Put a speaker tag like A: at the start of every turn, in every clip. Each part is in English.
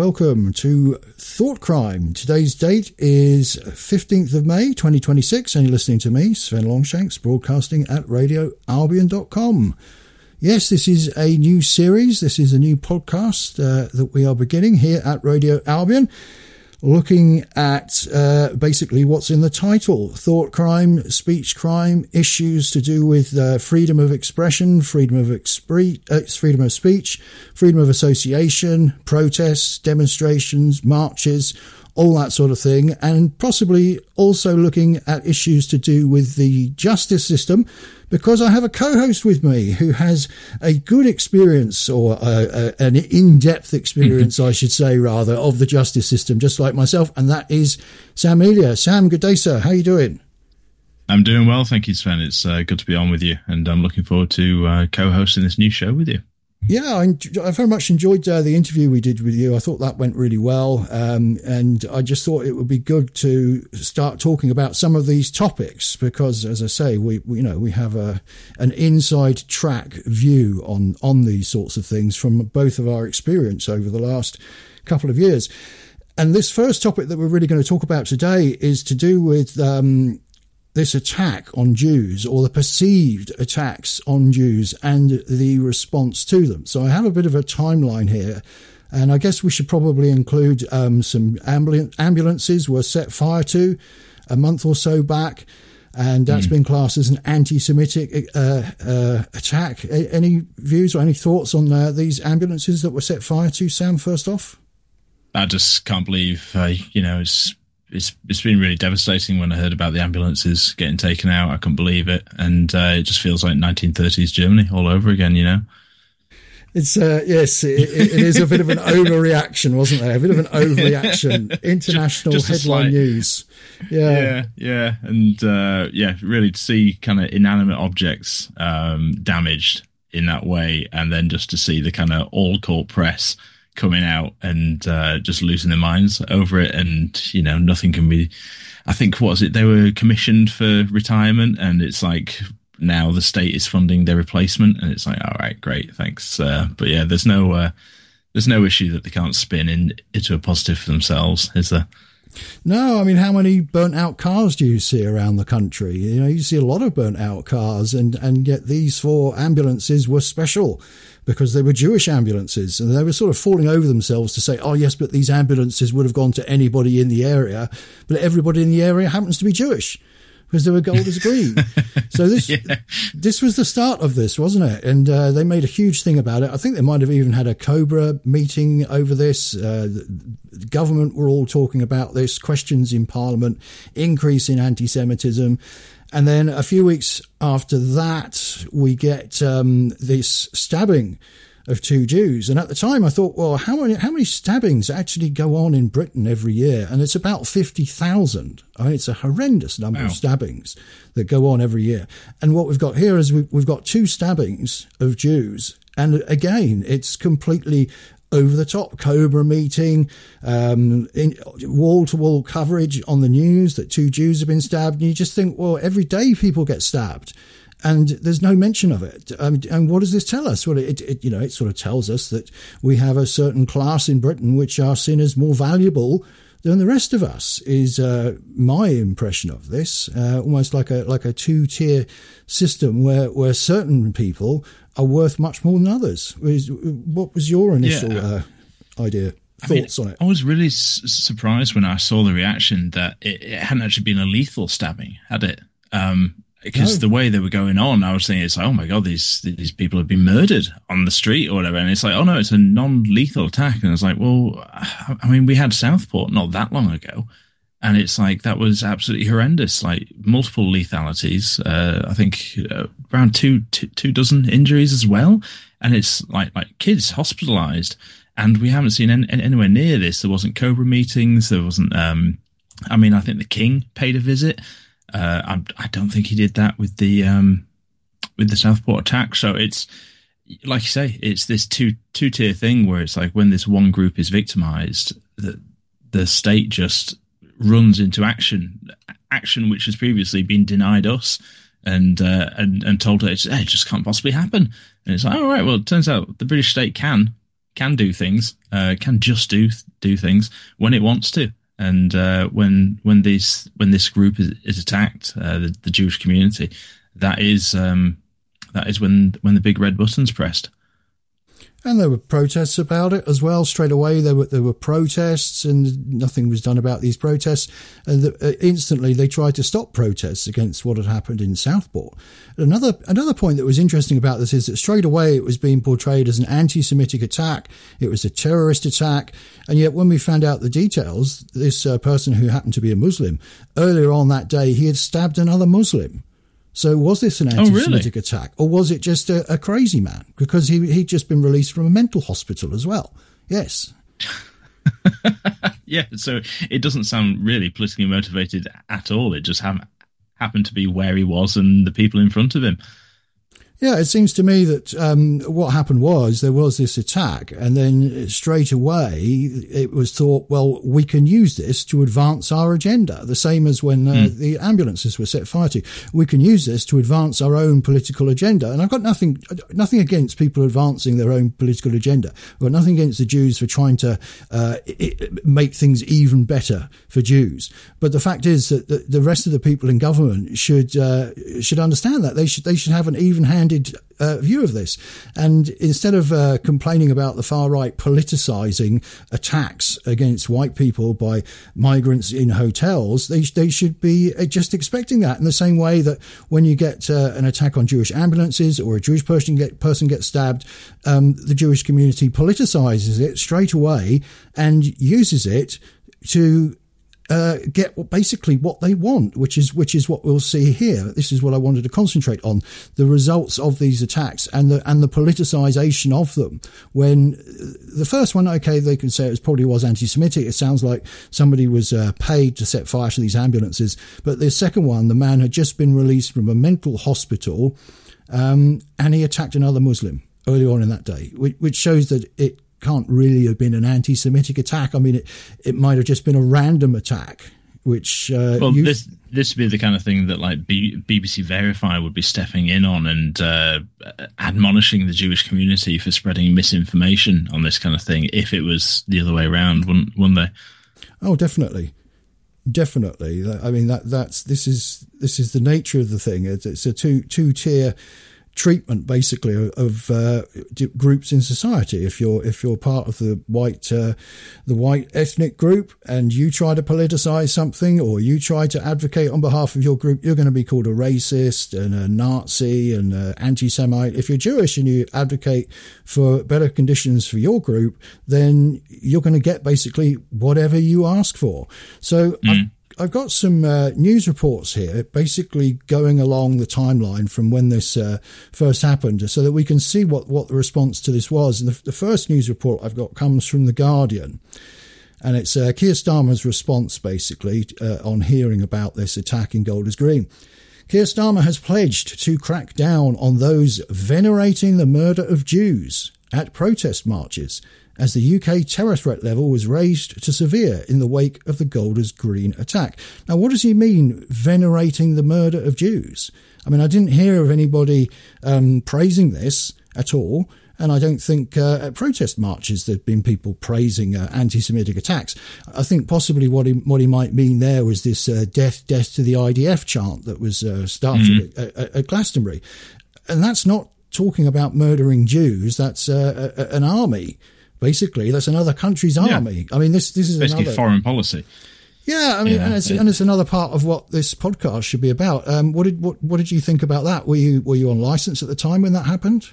A: welcome to Thought Crime. Today's date is 15th of May 2026 and you're listening to me, Sven Longshanks, broadcasting at radioalbion.com. Yes, this is a new series. This is a new podcast that we are beginning here at Radio Albion, looking at basically what's in the title: thought crime, speech crime, issues to do with freedom of expression, freedom of speech, freedom of association, protests, demonstrations, marches, all that sort of thing, and possibly also looking at issues to do with the justice system, because I have a co-host with me who has a good experience, or an in-depth experience, I should say, rather, of the justice system, just like myself, and that is Sam Elia. Sam, good day, sir. How are you doing?
B: I'm doing well, thank you, Sven. It's good to be on with you, and I'm looking forward to co-hosting this new show with you.
A: Yeah, I very much enjoyed the interview we did with you. I thought that went really well, and I just thought it would be good to start talking about some of these topics because, as I say, we have an inside track view on these sorts of things from both of our experience over the last couple of years. And this first topic that we're really going to talk about today is to do with this attack on Jews, or the perceived attacks on Jews and the response to them. So I have a bit of a timeline here, and I guess we should probably include some ambulances were set fire to a month or so back, and that's been classed as an anti-Semitic attack. Any views or any thoughts on these ambulances that were set fire to, Sam, first off?
B: I just can't believe, It's been really devastating when I heard about the ambulances getting taken out. I couldn't believe it. And it just feels like 1930s Germany all over again, you know?
A: It's, yes, it is a bit of an overreaction, wasn't there? A bit of an overreaction. International just headline news.
B: Yeah. And, really to see kind of inanimate objects damaged in that way, and then just to see the kind of all-court press coming out and just losing their minds over it, and nothing can be. I think they were commissioned for retirement, and it's like now the state is funding their replacement, and it's like, all right, great, thanks. But yeah, there's no issue that they can't spin into a positive for themselves, is there?
A: No, I mean, how many burnt out cars do you see around the country? You see a lot of burnt out cars, and yet these 4 ambulances were special because they were Jewish ambulances, and they were sort of falling over themselves to say, oh yes, but these ambulances would have gone to anybody in the area, but everybody in the area happens to be Jewish because they were gold as green. So this was the start of this, wasn't it? And they made a huge thing about it. I think they might have even had a Cobra meeting over this. The government were all talking about this, questions in Parliament, increase in anti-Semitism. And then a few weeks after that, we get this stabbing of 2 Jews. And at the time I thought, well, how many stabbings actually go on in Britain every year? And it's about 50,000. I mean, it's a horrendous number of stabbings that go on every year. And what we've got here is we've got 2 stabbings of Jews. And again, it's completely over the top. Cobra meeting, wall-to-wall coverage on the news that 2 Jews have been stabbed. And you just think, well, every day people get stabbed, and there's no mention of it. And what does this tell us? Well, it sort of tells us that we have a certain class in Britain which are seen as more valuable than the rest of us, is my impression of this. Almost like a 2-tier system where certain people are worth much more than others. What was your initial thoughts on it?
B: I was really surprised when I saw the reaction that it hadn't actually been a lethal stabbing, had it? Because the way they were going on, I was thinking, it's like, oh my God, these people have been murdered on the street or whatever. And it's like, oh no, it's a non-lethal attack. And I was like, well, I mean, we had Southport not that long ago. And it's like, that was absolutely horrendous, like multiple lethalities. I think around two dozen injuries as well. And it's like kids hospitalized. And we haven't seen anywhere near this. There wasn't Cobra meetings. There wasn't, I think the King paid a visit. I don't think he did that with the Southport attack. So it's, like you say, it's this two-tier thing where it's like when this one group is victimized, the state just runs into action which has previously been denied us and told her it just can't possibly happen. And it's like, all right, well, it turns out the British state can can do things, can just do things when it wants to. And when this group is attacked, the Jewish community, that is when the big red button's pressed.
A: And there were protests about it as well. Straight away, there were protests, and nothing was done about these protests. And instantly, they tried to stop protests against what had happened in Southport. Another point that was interesting about this is that straight away it was being portrayed as an anti-Semitic attack. It was a terrorist attack. And yet, when we found out the details, this person who happened to be a Muslim, earlier on that day, he had stabbed another Muslim. So was this an anti-Semitic attack, or was it just a crazy man? Because he'd just been released from a mental hospital as well. Yes.
B: Yeah, so it doesn't sound really politically motivated at all. It just happened to be where he was and the people in front of him.
A: Yeah, it seems to me that what happened was there was this attack, and then straight away it was thought, well, we can use this to advance our agenda. The same as when the ambulances were set fire to. We can use this to advance our own political agenda. And I've got nothing against people advancing their own political agenda. I've got nothing against the Jews for trying to make things even better for Jews. But the fact is that the rest of the people in government should understand that. They should have an even-handed view of this. And instead of complaining about the far right politicizing attacks against white people by migrants in hotels, they should be just expecting that, in the same way that when you get an attack on Jewish ambulances or a Jewish person gets stabbed, the Jewish community politicizes it straight away and uses it to get basically what they want, which is what we'll see here. This is what I wanted to concentrate on: the results of these attacks and the politicization of them. When the first one, okay, they can say it probably was anti-Semitic. It sounds like somebody was paid to set fire to these ambulances. But the second one, the man had just been released from a mental hospital, and he attacked another Muslim early on in that day, which shows that it can't really have been an anti-Semitic attack. I mean, it might have just been a random attack, which...
B: this would be the kind of thing that like BBC Verify would be stepping in on and admonishing the Jewish community for spreading misinformation on this kind of thing, if it was the other way around, wouldn't they?
A: Oh, definitely. I mean, this is the nature of the thing. It's a two-tier treatment, basically, of groups in society. If you're part of the white ethnic group and you try to politicize something, or you try to advocate on behalf of your group, you're going to be called a racist and a Nazi and an anti-Semite. If you're Jewish and you advocate for better conditions for your group, then you're going to get basically whatever you ask for. So I've got some news reports here, basically going along the timeline from when this first happened, so that we can see what the response to this was. And the first news report I've got comes from The Guardian, and it's Keir Starmer's response, basically, on hearing about this attack in Golders Green. Keir Starmer has pledged to crack down on those venerating the murder of Jews at protest marches, as the UK terror threat level was raised to severe in the wake of the Golders Green attack. Now, what does he mean, venerating the murder of Jews? I mean, I didn't hear of anybody praising this at all, and I don't think at protest marches there have been people praising anti-Semitic attacks. I think possibly what he might mean there was this death to the IDF chant that was started at Glastonbury. And that's not talking about murdering Jews, that's an army. Basically, that's another country's army. I mean, this is
B: basically foreign policy.
A: Yeah, I mean, and it's another part of what this podcast should be about. What did you think about that? Were you on license at the time when that happened?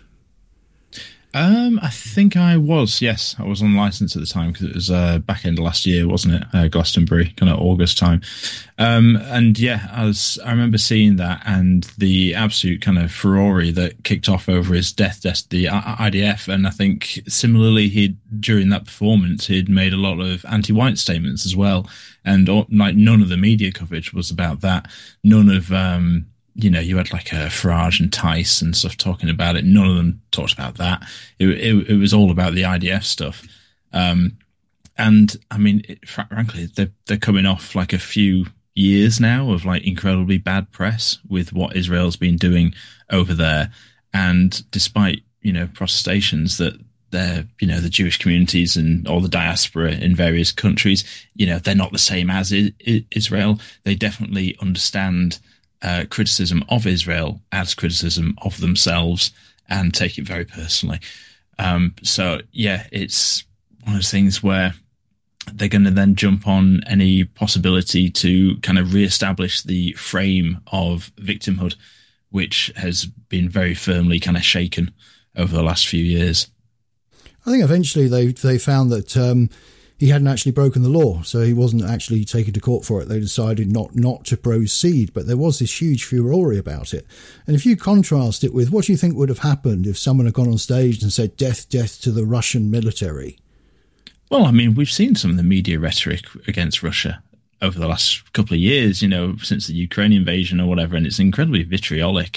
B: I think I was. Yes, I was on license at the time, because it was back end of last year, wasn't it? Glastonbury, kind of August time. And yeah, I remember seeing that and the absolute kind of furore that kicked off over his death, the IDF. And I think similarly, during that performance, he'd made a lot of anti-white statements as well. And like none of the media coverage was about that. None of you had like Farage and Tice and stuff talking about it. None of them talked about that. It was all about the IDF stuff. And I mean, frankly, they're coming off like a few years now of like incredibly bad press with what Israel's been doing over there. And despite, protestations that the Jewish communities and all the diaspora in various countries, they're not the same as Israel. They definitely understand criticism of Israel as criticism of themselves and take it very personally. So yeah, it's one of those things where they're going to then jump on any possibility to kind of reestablish the frame of victimhood, which has been very firmly kind of shaken over the last few years.
A: I think eventually they found that he hadn't actually broken the law, so he wasn't actually taken to court for it. They decided not to proceed, but there was this huge furore about it. And if you contrast it with what do you think would have happened if someone had gone on stage and said, "Death, death to the Russian military"?
B: Well, I mean, we've seen some of the media rhetoric against Russia over the last couple of years, since the Ukraine invasion or whatever, and it's incredibly vitriolic.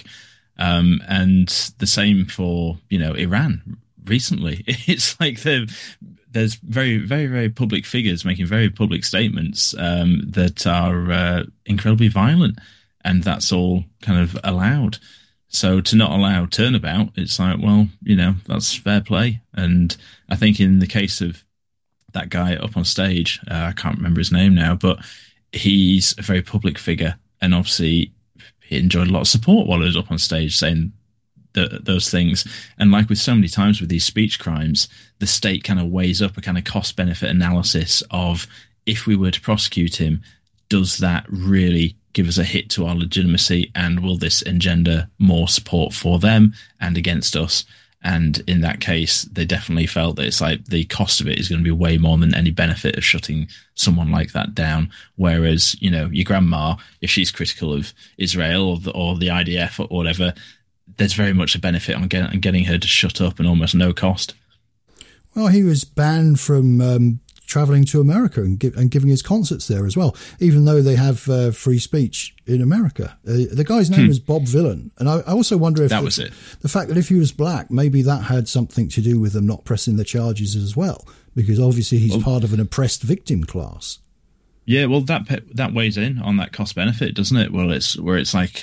B: And the same for, Iran recently. It's like there's very, very, very public figures making very public statements that are incredibly violent, and that's all kind of allowed. So to not allow turnabout, it's like, well, that's fair play. And I think in the case of that guy up on stage, I can't remember his name now, but he's a very public figure, and obviously he enjoyed a lot of support while he was up on stage saying those things. And like with so many times with these speech crimes, the state kind of weighs up a kind of cost-benefit analysis of, if we were to prosecute him, does that really give us a hit to our legitimacy, and will this engender more support for them and against us? And in that case, they definitely felt that it's like the cost of it is going to be way more than any benefit of shutting someone like that down. Whereas, your grandma, if she's critical of Israel or the IDF or whatever, there's very much a benefit on getting her to shut up and almost no cost.
A: Well, he was banned from travelling to America and giving his concerts there as well, even though they have free speech in America. The guy's name is Bob Vylan. And I also wonder if
B: that was it.
A: The fact that if he was black, maybe that had something to do with them not pressing the charges as well, because obviously he's part of an oppressed victim class. Yeah,
B: well, that weighs in on that cost benefit, doesn't it? Well, it's like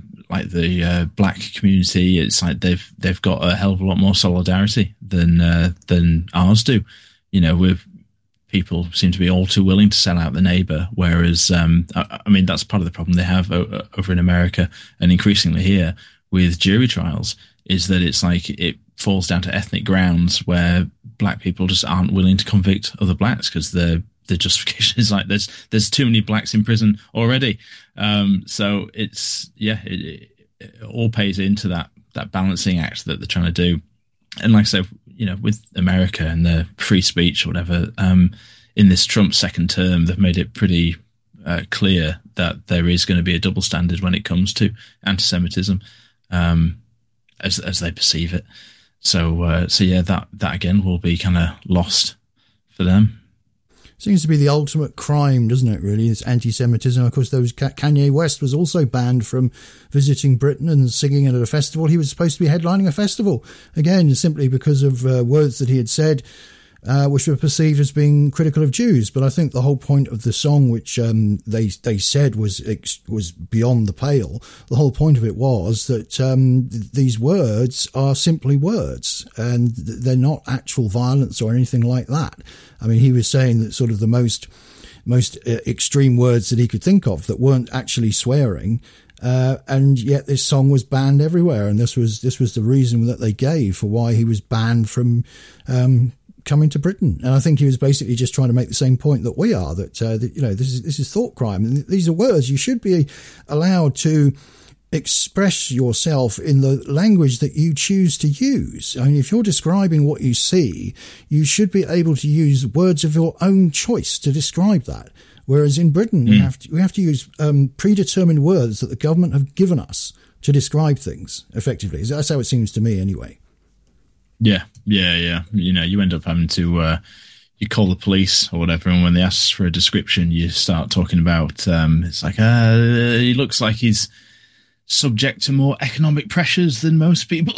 B: the black community. It's like they've got a hell of a lot more solidarity than ours do. With people seem to be all too willing to sell out the neighbour, whereas I mean that's part of the problem they have over in America and increasingly here with jury trials, is that it's like it falls down to ethnic grounds where black people just aren't willing to convict other blacks because the justification is like there's too many blacks in prison already. So it's it all pays into that balancing act that they're trying to do. And like I said, with America and the free speech or whatever, in this Trump second term, they've made it pretty clear that there is going to be a double standard when it comes to anti-Semitism, as they perceive it. So yeah, that again will be kind of lost for them.
A: Seems to be the ultimate crime, doesn't it, really? It's anti-Semitism. Of course, Kanye West was also banned from visiting Britain and singing at a festival. He was supposed to be headlining a festival, again, simply because of words that he had said, which were perceived as being critical of Jews. But I think the whole point of the song, which they said was beyond the pale, the whole point of it was that these words are simply words, and they're not actual violence or anything like that. I mean, he was saying that sort of the most extreme words that he could think of that weren't actually swearing, and yet this song was banned everywhere. And this was the reason that they gave for why he was banned from coming to Britain. And I think he was basically just trying to make the same point that we are, that this is thought crime, and these are words. You should be allowed to express yourself in the language that you choose to use. I mean, if you're describing what you see, you should be able to use words of your own choice to describe that. Whereas in Britain, we have to use predetermined words that the government have given us to describe things effectively. That's how it seems to me, anyway.
B: Yeah. You end up having to you call the police or whatever, and when they ask for a description, you start talking about it's like he looks like he's subject to more economic pressures than most people.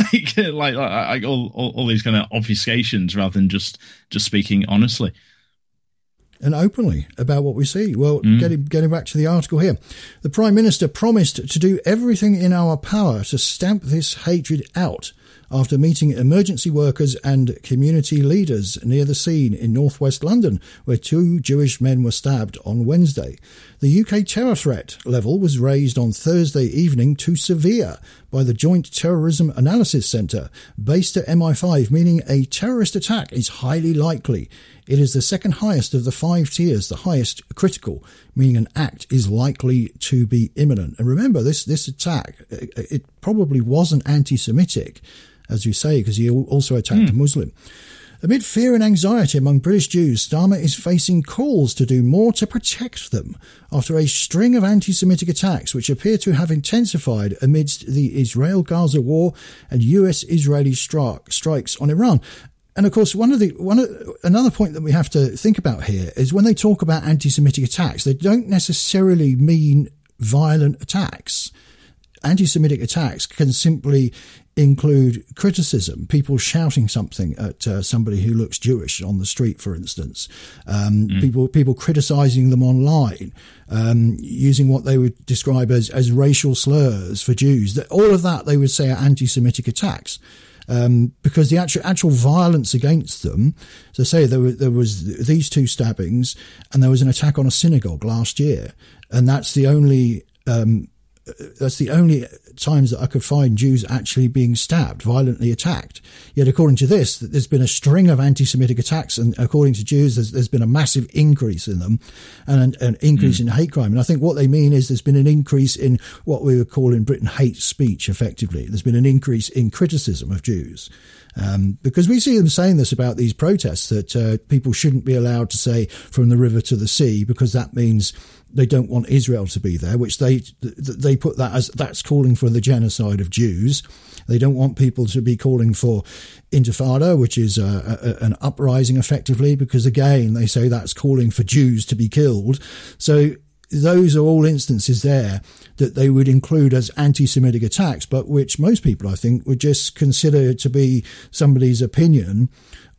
B: like all these kind of obfuscations rather than just speaking honestly
A: and openly about what we see. Well, getting back to the article here, the Prime Minister promised to do everything in our power to stamp this hatred out after meeting emergency workers and community leaders near the scene in northwest London, where 2 Jewish men were stabbed on Wednesday. The UK terror threat level was raised on Thursday evening to severe by the Joint Terrorism Analysis Centre, based at MI5, meaning a terrorist attack is highly likely. It is the second highest of the 5 tiers, the highest critical, meaning an act is likely to be imminent. And remember, this attack, it probably wasn't anti-Semitic, as you say, because he also attacked a Muslim. Amid fear and anxiety among British Jews, Starmer is facing calls to do more to protect them after a string of anti-Semitic attacks which appear to have intensified amidst the Israel-Gaza war and US-Israeli strikes on Iran. And of course, another point that we have to think about here is when they talk about anti-Semitic attacks, they don't necessarily mean violent attacks. Anti-Semitic attacks can simply include criticism, people shouting something at somebody who looks Jewish on the street, for instance, people criticizing them online, using what they would describe as racial slurs for Jews. All of that they would say are anti-Semitic attacks. Because the actual violence against them, as I say, there was these 2 stabbings, and there was an attack on a synagogue last year, and that's the only times that I could find Jews actually being stabbed, violently attacked. Yet, according to this, there's been a string of anti-Semitic attacks, and according to Jews, there's been a massive increase in them, and an increase in hate crime. And I think what they mean is there's been an increase in what we would call in Britain hate speech, effectively. There's been an increase in criticism of Jews. Because we see them saying this about these protests, that people shouldn't be allowed to say from the river to the sea, because that means they don't want Israel to be there, which they put that as that's calling for the genocide of Jews. They don't want people to be calling for intifada, which is an uprising effectively, because again, they say that's calling for Jews to be killed. So those are all instances there that they would include as anti-Semitic attacks, but which most people, I think, would just consider to be somebody's opinion,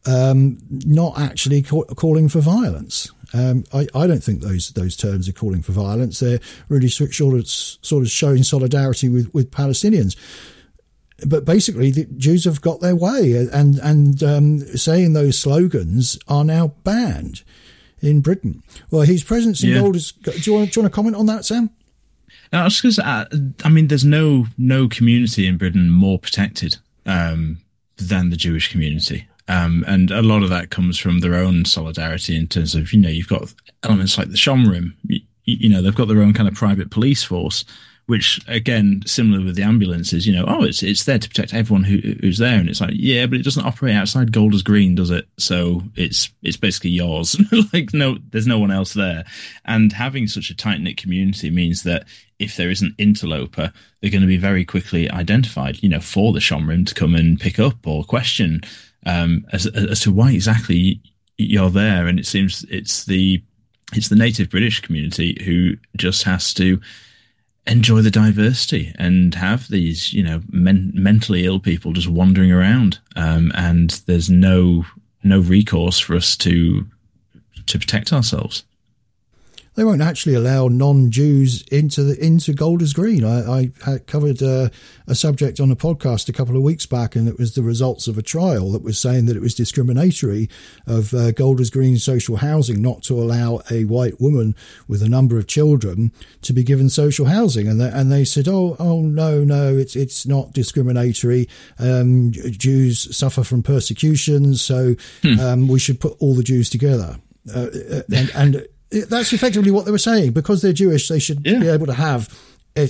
A: not actually calling for violence. I don't think those terms are calling for violence. They're really sort of showing solidarity with Palestinians. But basically, the Jews have got their way, and saying those slogans are now banned in Britain. Well, his presence in Golders. Do you want to comment on that, Sam?
B: No, I was going to say, I mean, there's no community in Britain more protected than the Jewish community. And a lot of that comes from their own solidarity in terms of, you've got elements like the Shomrim, they've got their own kind of private police force, which, again, similar with the ambulances, it's there to protect everyone who's there. And it's like, yeah, but it doesn't operate outside Golders Green, does it? So it's basically yours. No, there's no one else there. And having such a tight-knit community means that if there is an interloper, they're going to be very quickly identified, for the Shomrim to come and pick up or question as to why exactly you're there. And it seems it's the native British community who just has to enjoy the diversity and have these, mentally ill people just wandering around. And there's no recourse for us to protect ourselves.
A: They won't actually allow non-Jews into Golders Green. I covered a subject on a podcast a couple of weeks back, and it was the results of a trial that was saying that it was discriminatory of Golders Green social housing not to allow a white woman with a number of children to be given social housing. And they said, oh no, it's not discriminatory. Jews suffer from persecution, so we should put all the Jews together. And that's effectively what they were saying. Because they're Jewish, they should be able to have an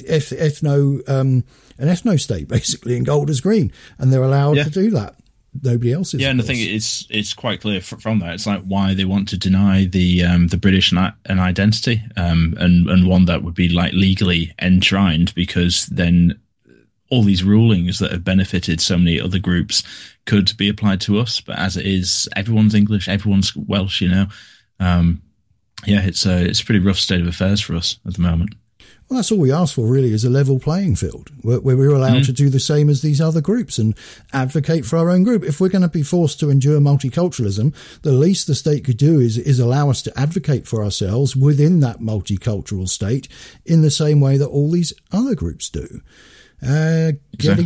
A: ethno state, basically, in Golders Green, and they're allowed to do that. Nobody else is.
B: Yeah, and I think it's quite clear from that. It's like why they want to deny the British an identity, and one that would be like legally enshrined, because then all these rulings that have benefited so many other groups could be applied to us. But as it is, everyone's English, everyone's Welsh, it's a pretty rough state of affairs for us at the moment.
A: Well, that's all we ask for, really, is a level playing field where we're allowed to do the same as these other groups and advocate for our own group. If we're going to be forced to endure multiculturalism, the least the state could do is allow us to advocate for ourselves within that multicultural state in the same way that all these other groups do.
B: Exactly.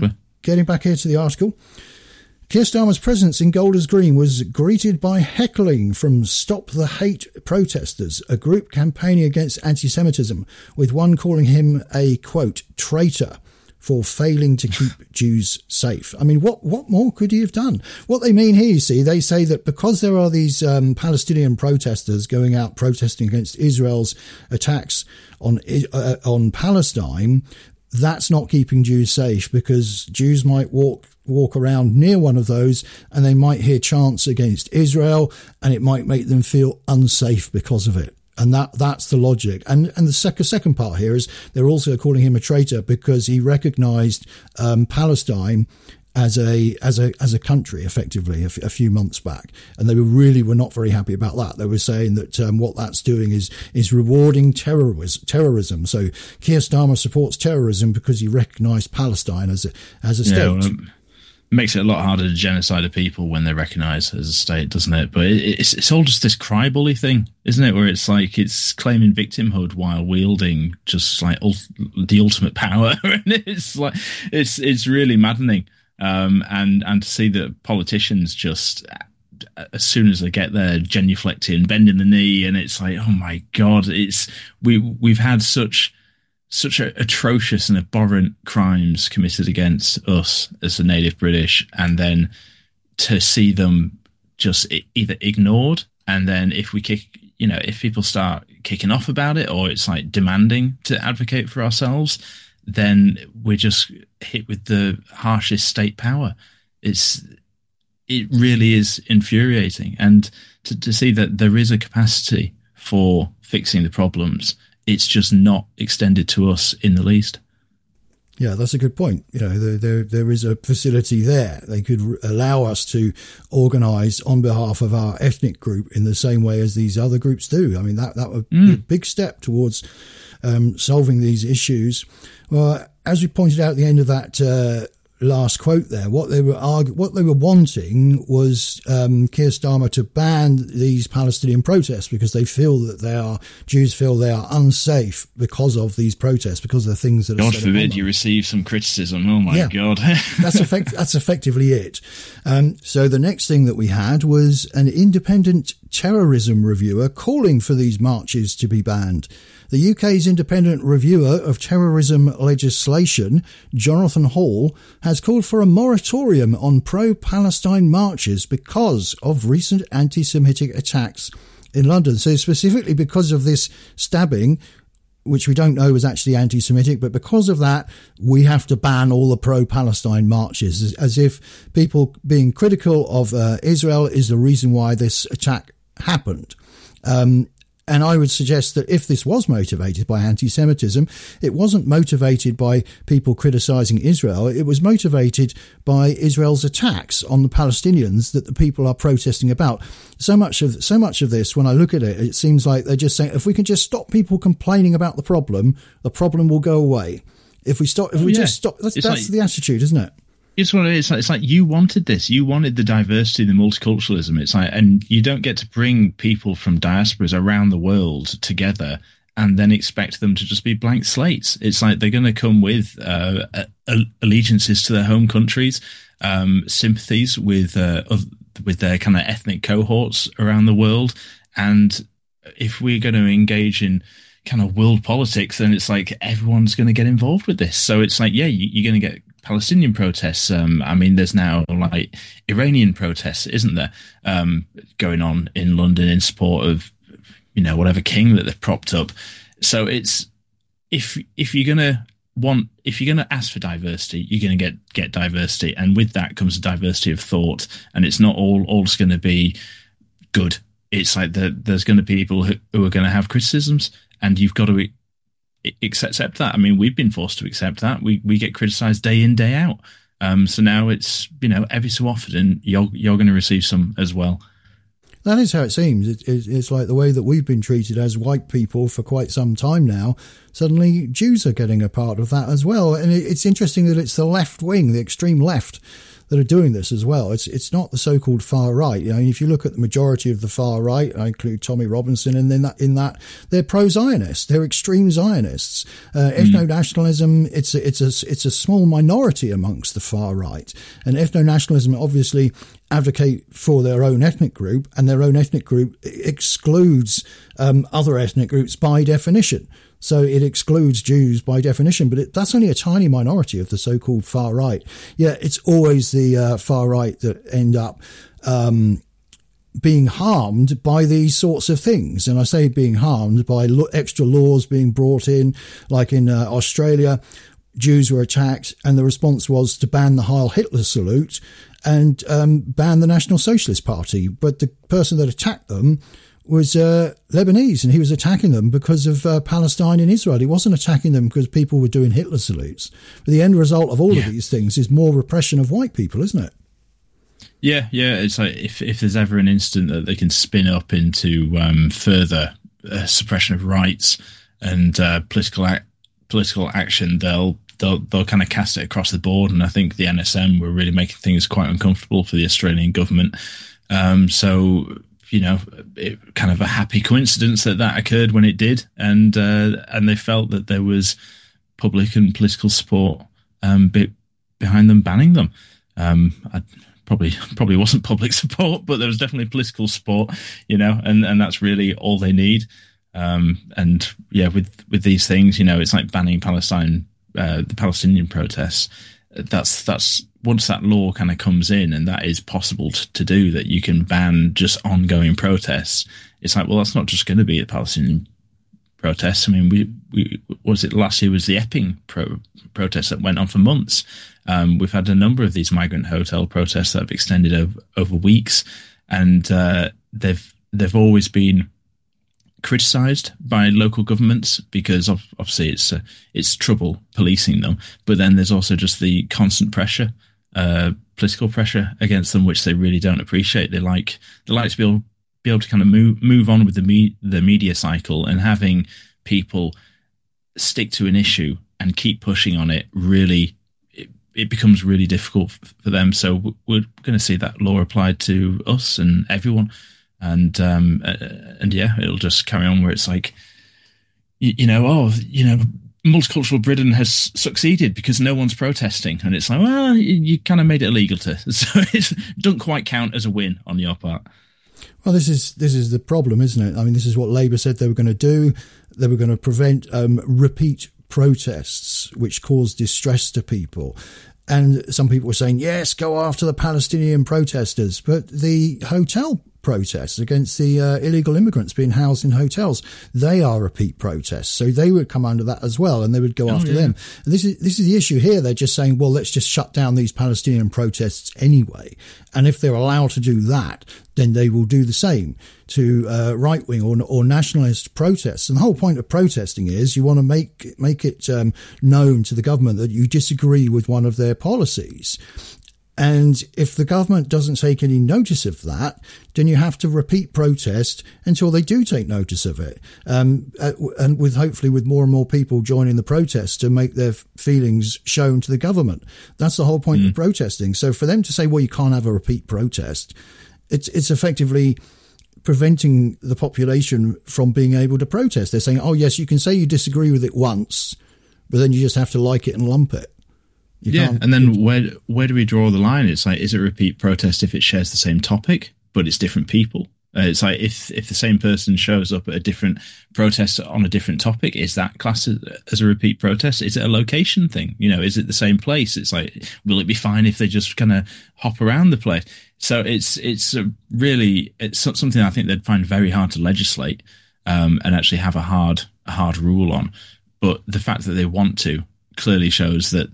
A: getting back here to the article. Keir Starmer's presence in Golders Green was greeted by heckling from Stop the Hate protesters, a group campaigning against anti-Semitism, with one calling him a, quote, traitor for failing to keep Jews safe. I mean, what more could he have done? What they mean here, you see, they say that because there are these Palestinian protesters going out protesting against Israel's attacks on Palestine, that's not keeping Jews safe, because Jews might walk around near one of those and they might hear chants against Israel, and it might make them feel unsafe because of it. And that's the logic. And the second part here is they're also calling him a traitor because he recognised Palestine as a country, effectively, a few months back, and they were not very happy about that. They were saying that what that's doing is rewarding terrorism. So Keir Starmer supports terrorism because he recognised Palestine as a state.
B: Well, it makes it a lot harder to genocide a people when they're recognised as a state, doesn't it? But it's all just this cry-bully thing, isn't it? Where it's like it's claiming victimhood while wielding just like the ultimate power, and it's like it's really maddening. And to see that politicians just, as soon as they get there, genuflecting, bending the knee, and it's like, oh my God, we've had such atrocious and abhorrent crimes committed against us as the native British, and then to see them just either ignored, and then if people start kicking off about it, or it's like demanding to advocate for ourselves, then we're just hit with the harshest state power. It really is infuriating. And to see that there is a capacity for fixing the problems, it's just not extended to us in the least.
A: Yeah, that's a good point. There is a facility there. They could allow us to organise on behalf of our ethnic group in the same way as these other groups do. I mean, that would be a big step towards solving these issues. Well, as we pointed out at the end of that last quote there, what they were wanting was Keir Starmer to ban these Palestinian protests because they feel that Jews feel they are unsafe because of these protests, because of the things that
B: God forbid you receive some criticism. Oh my God.
A: That's effectively it. So the next thing that we had was an independent terrorism reviewer calling for these marches to be banned. The UK's independent reviewer of terrorism legislation, Jonathan Hall, has called for a moratorium on pro-Palestine marches because of recent anti-Semitic attacks in London. So specifically because of this stabbing, which we don't know was actually anti-Semitic, but because of that, we have to ban all the pro-Palestine marches, as if people being critical of Israel is the reason why this attack happened. And I would suggest that if this was motivated by anti-Semitism, it wasn't motivated by people criticising Israel. It was motivated by Israel's attacks on the Palestinians that the people are protesting about. So much of this, when I look at it, it seems like they're just saying, if we can just stop people complaining about the problem will go away. Just stop. That's the attitude, isn't it?
B: It's what it is. It's like you wanted this. You wanted the diversity, the multiculturalism. It's like, and you don't get to bring people from diasporas around the world together and then expect them to just be blank slates. It's like they're going to come with allegiances to their home countries, sympathies with their kind of ethnic cohorts around the world. And if we're going to engage in kind of world politics, then it's like everyone's going to get involved with this. So it's like, yeah, you're going to get Palestinian protests. I mean, there's now like Iranian protests, isn't there, going on in London in support of, whatever king that they've propped up. So it's if you're gonna ask for diversity, you're gonna get diversity, and with that comes a diversity of thought, and it's not all just going to be good. It's like there's going to be people who are going to have criticisms, and you've got to accept that. I mean, we've been forced to accept that. We get criticised day in, day out. So now it's, every so often you're going to receive some as well.
A: That is how it seems. It's like the way that we've been treated as white people for quite some time now. Suddenly Jews are getting a part of that as well. And it's interesting that it's the left wing, the extreme left, that are doing this as well. It's not the so-called far right. You know, if you look at the majority of the far right, I include Tommy Robinson, and in that they're pro-Zionists, they're extreme Zionists. Ethno-nationalism, it's a small minority amongst the far right, and ethno-nationalism obviously advocate for their own ethnic group, and their own ethnic group excludes other ethnic groups by definition. So it excludes Jews by definition, but that's only a tiny minority of the so-called far right. Yeah, it's always the far right that end up being harmed by these sorts of things. And I say being harmed by extra laws being brought in, like in Australia, Jews were attacked, and the response was to ban the Heil Hitler salute and ban the National Socialist Party. But the person that attacked them was Lebanese, and he was attacking them because of Palestine and Israel. He wasn't attacking them because people were doing Hitler salutes. But the end result of all of these things is more repression of white people, isn't it?
B: Yeah. It's like if there's ever an instant that they can spin up into further suppression of rights and political action, they'll kind of cast it across the board. And I think the NSM were really making things quite uncomfortable for the Australian government. So, you know, it kind of a happy coincidence that occurred when it did, and they felt that there was public and political support behind them banning them. Probably wasn't public support, but there was definitely political support, you know, and that's really all they need. And yeah, with these things, you know, it's like banning Palestine, the Palestinian protests. That's once that law kind of comes in, and that is possible to do, that you can ban just ongoing protests. It's like, well, that's not just going to be the Palestinian protests. I mean, we was it last year was the Epping protest that went on for months. We've had a number of these migrant hotel protests that have extended over weeks, and they've always been criticised by local governments because obviously it's trouble policing them. But then there's also just the constant pressure, political pressure against them, which they really don't appreciate. They like to be able to kind of move on with the media cycle, and having people stick to an issue and keep pushing on it, really it becomes really difficult for them. So we're going to see that law applied to us and everyone. And yeah, it'll just carry on where it's like, multicultural Britain has succeeded because no one's protesting. And it's like, well, you kind of made it illegal so it doesn't quite count as a win on your part.
A: Well, this is the problem, isn't it? I mean, this is what Labour said they were going to do. They were going to prevent repeat protests, which cause distress to people. And some people were saying, yes, go after the Palestinian protesters. But the hotel protests against the illegal immigrants being housed in hotels, they are repeat protests. So they would come under that as well, and they would go after them. And this is the issue here. They're just saying, well, let's just shut down these Palestinian protests anyway. And if they're allowed to do that, then they will do the same to right-wing or nationalist protests. And the whole point of protesting is you want to make it known to the government that you disagree with one of their policies. And if the government doesn't take any notice of that, then you have to repeat protest until they do take notice of it. And hopefully with more and more people joining the protest to make their feelings shown to the government. That's the whole point of protesting. So for them to say, well, you can't have a repeat protest, it's effectively preventing the population from being able to protest. They're saying, oh, yes, you can say you disagree with it once, but then you just have to like it and lump it.
B: And then where do we draw the line? It's like, is it a repeat protest if it shares the same topic, but it's different people? It's like if the same person shows up at a different protest on a different topic, is that classed as a repeat protest? Is it a location thing? You know, is it the same place? It's like, will it be fine if they just kind of hop around the place? So it's something I think they'd find very hard to legislate and actually have a hard rule on. But the fact that they want to clearly shows that,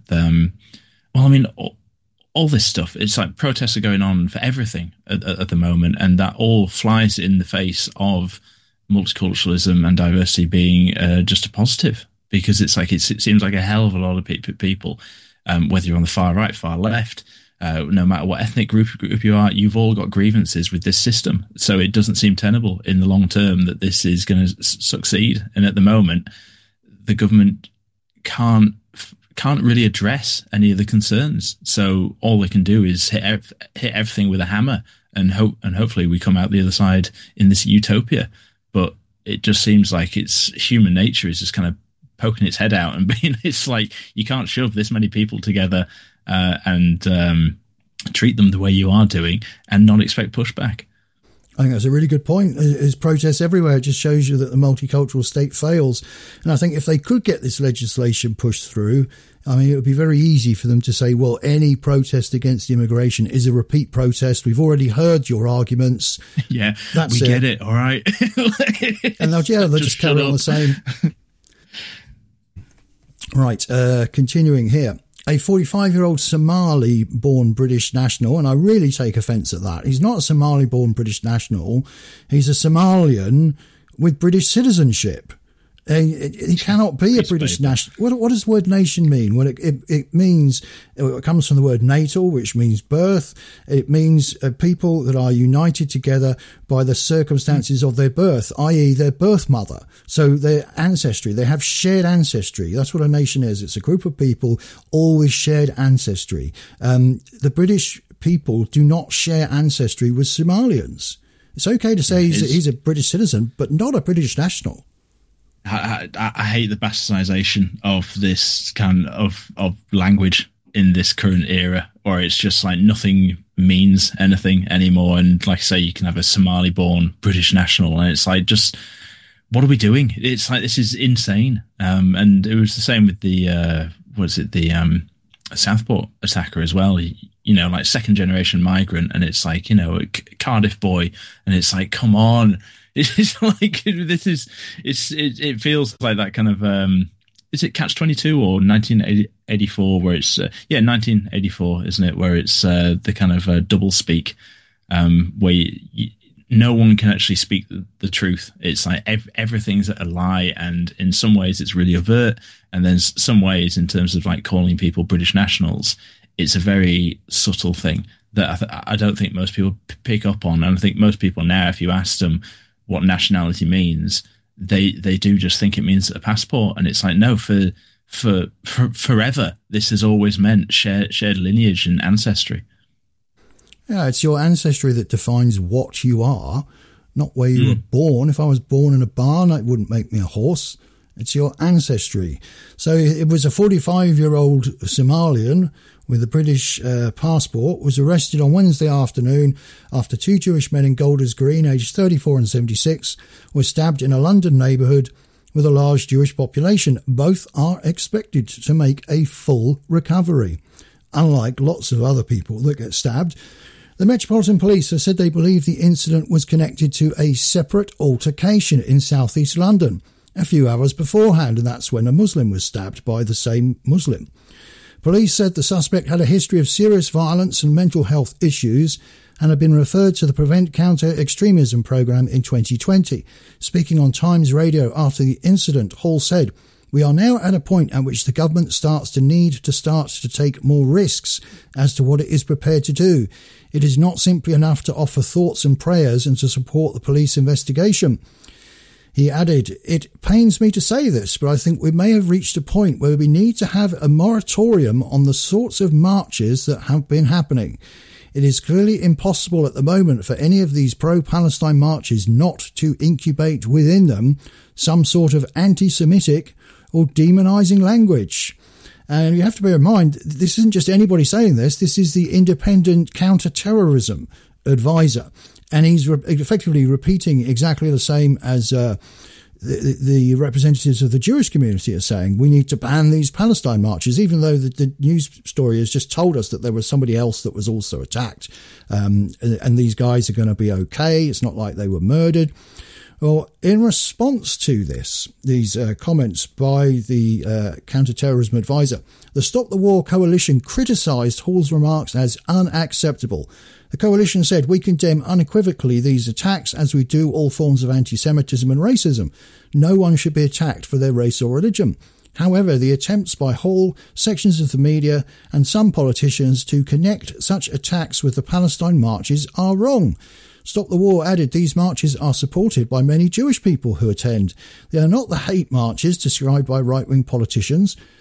B: all this stuff, it's like protests are going on for everything at the moment, and that all flies in the face of multiculturalism and diversity being just a positive, because it's like it seems like a hell of a lot of people, whether you're on the far right, far left, no matter what ethnic group you are, you've all got grievances with this system. So it doesn't seem tenable in the long term that this is going to succeed. And at the moment, the government can't can't really address any of the concerns. So all they can do is hit everything with a hammer and hopefully we come out the other side in this utopia. But it just seems like it's human nature is just kind of poking its head out and being, it's like you can't shove this many people together and treat them the way you are doing and not expect pushback.
A: I think that's a really good point. There's protests everywhere. It just shows you that the multicultural state fails. And I think if they could get this legislation pushed through, I mean, it would be very easy for them to say, well, any protest against immigration is a repeat protest. We've already heard your arguments.
B: Yeah, we get it. All right.
A: And they'll just carry on the same. Right. Continuing here. A 45-year-old Somali-born British national, and I really take offence at that. He's not a Somali-born British national. He's a Somalian with British citizenship. He cannot be a British national. What does the word nation mean? Well, it means, it comes from the word natal, which means birth. It means people that are united together by the circumstances of their birth, i.e. their birth mother. So their ancestry, they have shared ancestry. That's what a nation is. It's a group of people all with shared ancestry. The British people do not share ancestry with Somalians. It's okay to say he's a British citizen, but not a British national.
B: I hate the bastardization of this kind of language in this current era, or it's just like nothing means anything anymore. And like I say, you can have a Somali-born British national, and it's like, just what are we doing? It's like, this is insane. And it was the same with the Southport attacker as well. You know, like second generation migrant, and it's like, you know, a Cardiff boy, and it's like, come on. It's like it feels like that kind of is it Catch-22 or 1984 where it's 1984, isn't it, where it's the kind of double speak where no one can actually speak the truth. It's like everything's a lie, and in some ways it's really overt, and then some ways in terms of like calling people British nationals, it's a very subtle thing that I don't think most people pick up on. And I think most people now, if you ask them what nationality means, they do just think it means a passport. And it's like, no, for forever, this has always meant shared lineage and ancestry.
A: Yeah, it's your ancestry that defines what you are, not where you were born. If I was born in a barn, it wouldn't make me a horse. It's your ancestry. So it was a 45-year-old Somalian with a British passport was arrested on Wednesday afternoon after two Jewish men in Golders Green, aged 34 and 76, were stabbed in a London neighbourhood with a large Jewish population. Both are expected to make a full recovery, unlike lots of other people that get stabbed. The Metropolitan Police have said they believe the incident was connected to a separate altercation in southeast London a few hours beforehand, and that's when a Muslim was stabbed by the same Muslim. Police said the suspect had a history of serious violence and mental health issues and had been referred to the Prevent Counter-Extremism programme in 2020. Speaking on Times Radio after the incident, Hall said, "We are now at a point at which the government starts to take more risks as to what it is prepared to do. It is not simply enough to offer thoughts and prayers and to support the police investigation." He added, "It pains me to say this, but I think we may have reached a point where we need to have a moratorium on the sorts of marches that have been happening. It is clearly impossible at the moment for any of these pro-Palestine marches not to incubate within them some sort of anti-Semitic or demonising language." And you have to bear in mind, this isn't just anybody saying this. This is the Independent Counter-Terrorism Advisor. And he's effectively repeating exactly the same as the representatives of the Jewish community are saying. We need to ban these Palestine marches, even though the news story has just told us that there was somebody else that was also attacked. And these guys are going to be okay. It's not like they were murdered. Well, in response to these comments by the Counter-Terrorism Advisor, the Stop the War Coalition criticised Hall's remarks as unacceptable. The coalition said, "We condemn unequivocally these attacks as we do all forms of anti-Semitism and racism. No one should be attacked for their race or religion. However, the attempts by Hall, sections of the media and some politicians to connect such attacks with the Palestine marches are wrong." Stop the War added these marches are supported by many Jewish people who attend. They are not the hate marches described by right-wing politicians.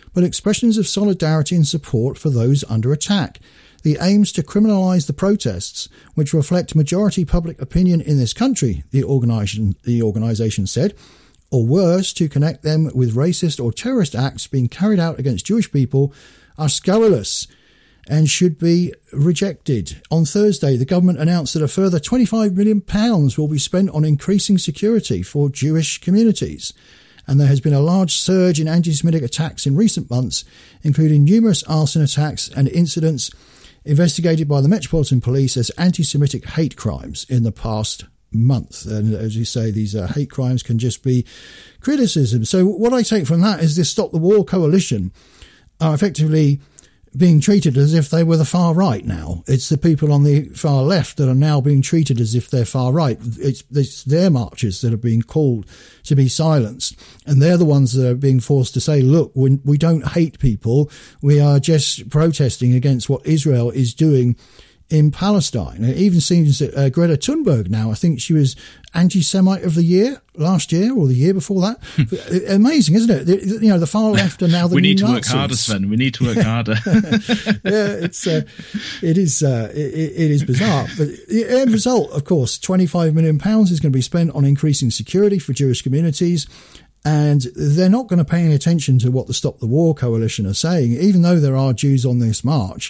A: but expressions of solidarity and support for those under attack. The aims to criminalise the protests, which reflect majority public opinion in this country, the organisation said, or worse, to connect them with racist or terrorist acts being carried out against Jewish people, are scurrilous and should be rejected. On Thursday, the government announced that a further £25 million will be spent on increasing security for Jewish communities. And there has been a large surge in anti-Semitic attacks in recent months, including numerous arson attacks and incidents investigated by the Metropolitan Police as anti-Semitic hate crimes in the past month. And as you say, these hate crimes can just be criticism. So what I take from that is this Stop the War coalition are effectively being treated as if they were the far right now. It's the people on the far left that are now being treated as if they're far right. It's their marches that are being called to be silenced. And they're the ones that are being forced to say, look, we don't hate people. We are just protesting against what Israel is doing in Palestine. It even seems that Greta Thunberg now, I think she was anti-Semite of the year last year or the year before that. Amazing, isn't it? The far left are now the
B: we
A: new
B: need to
A: Nazis.
B: work harder, Sven. We need to work harder.
A: It is bizarre. But the end result, of course, £25 million is going to be spent on increasing security for Jewish communities. And they're not going to pay any attention to what the Stop the War coalition are saying, even though there are Jews on this march.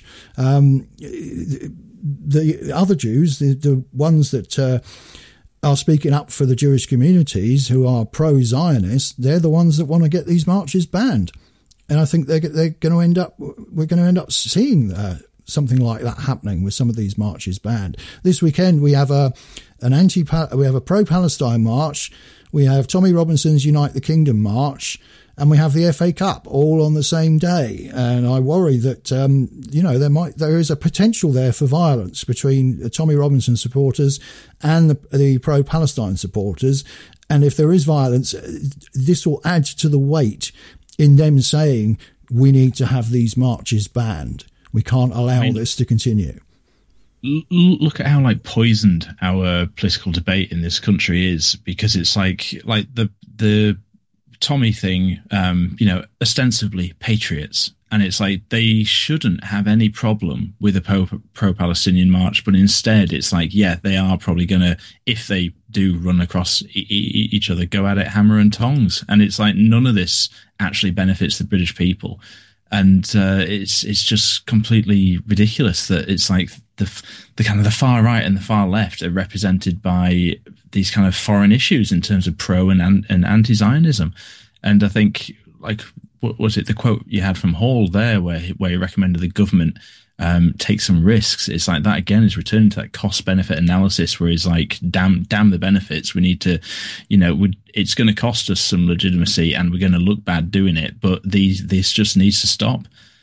A: The other Jews, the ones that are speaking up for the Jewish communities who are pro-Zionist, they're the ones that want to get these marches banned. And I think we're going to end up seeing something like that happening with some of these marches banned. This weekend we have a pro-Palestine march. We have Tommy Robinson's Unite the Kingdom march, and we have the FA Cup all on the same day. And I worry that, there is a potential there for violence between Tommy Robinson supporters and the pro-Palestine supporters. And if there is violence, this will add to the weight in them saying, we need to have these marches banned. We can't allow this to continue.
B: Look at how poisoned our political debate in this country is, because it's like the Tommy thing, ostensibly patriots, and it's like they shouldn't have any problem with a pro-Palestinian march, but instead it's like, yeah, they are probably gonna, if they do run across each other, go at it hammer and tongs, and it's like none of this actually benefits the British people. And it's just completely ridiculous that it's like the kind of the far right and the far left are represented by these kind of foreign issues in terms of pro and anti-Zionism. And I think, what was it, the quote you had from Hall there where he recommended the government take some risks? It's like that again is returning to that cost benefit analysis where he's like, damn the benefits. We need to, it's going to cost us some legitimacy and we're going to look bad doing it, but this just needs to stop.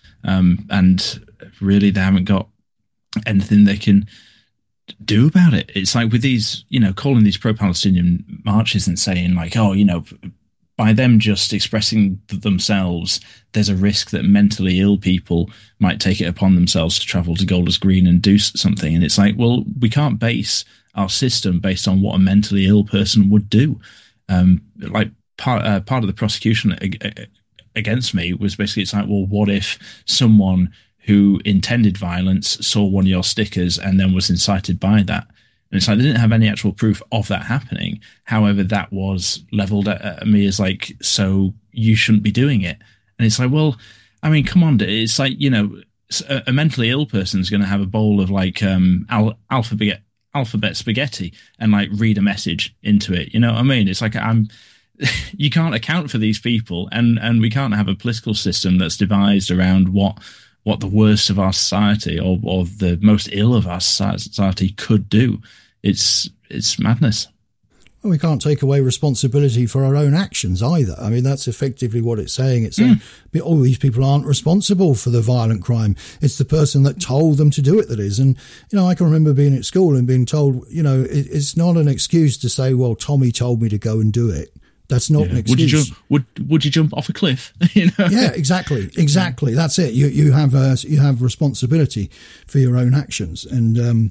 B: And really they haven't got anything they can do about it. It's like with these, calling these pro-Palestinian marches and saying by them just expressing themselves, there's a risk that mentally ill people might take it upon themselves to travel to Golders Green and do something. And it's like, well, we can't base our system based on what a mentally ill person would do. Part of the prosecution against me was basically, it's like, well, what if someone who intended violence saw one of your stickers and then was incited by that? And it's like, they didn't have any actual proof of that happening. However, that was leveled at me as like, so you shouldn't be doing it. And it's like, well, I mean, come on. It's like, a mentally ill person is going to have a bowl of alphabet spaghetti and read a message into it. You know what I mean? It's like, you can't account for these people, and we can't have a political system that's devised around what the worst of our society or the most ill of our society could do. It's madness.
A: Well, we can't take away responsibility for our own actions either. I mean, that's effectively what it's saying. It's saying, all these people aren't responsible for the violent crime. It's the person that told them to do it that is. And, I can remember being at school and being told, it's not an excuse to say, well, Tommy told me to go and do it. That's not an excuse.
B: Would you jump off a cliff?
A: Yeah, exactly. That's it. You have responsibility for your own actions, and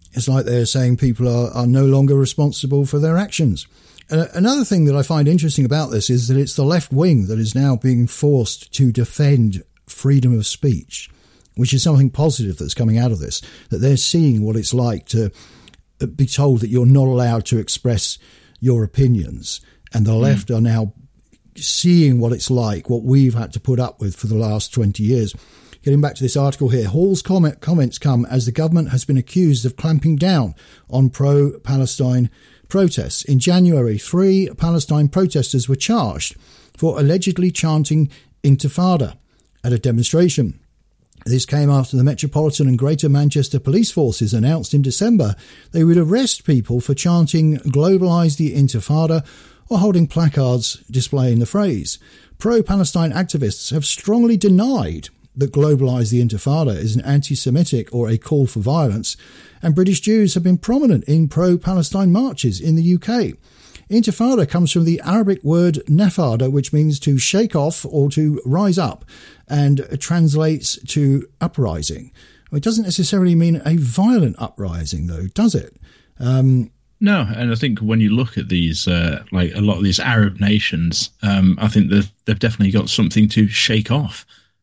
A: It's like they're saying people are no longer responsible for their actions. Another thing that I find interesting about this is that it's the left wing that is now being forced to defend freedom of speech, which is something positive that's coming out of this, that they're seeing what it's like to be told that you're not allowed to express your opinions. And the left are now seeing what it's like, what we've had to put up with for the last 20 years. Getting back to this article here, Hall's comments come as the government has been accused of clamping down on pro-Palestine protests. In January, 3 Palestine protesters were charged for allegedly chanting Intifada at a demonstration. This came after the Metropolitan and Greater Manchester police forces announced in December they would arrest people for chanting "Globalise the Intifada" or holding placards displaying the phrase. Pro-Palestine activists have strongly denied that "Globalise the Intifada" is an anti-Semitic or a call for violence, and British Jews have been prominent in pro-Palestine marches in the UK. Intifada comes from the Arabic word nafada, which means to shake off or to rise up, and translates to uprising. It doesn't necessarily mean a violent uprising, though, does it?
B: No, and I think when you look at these, like a lot of these Arab nations, I think that they've definitely got something to shake off.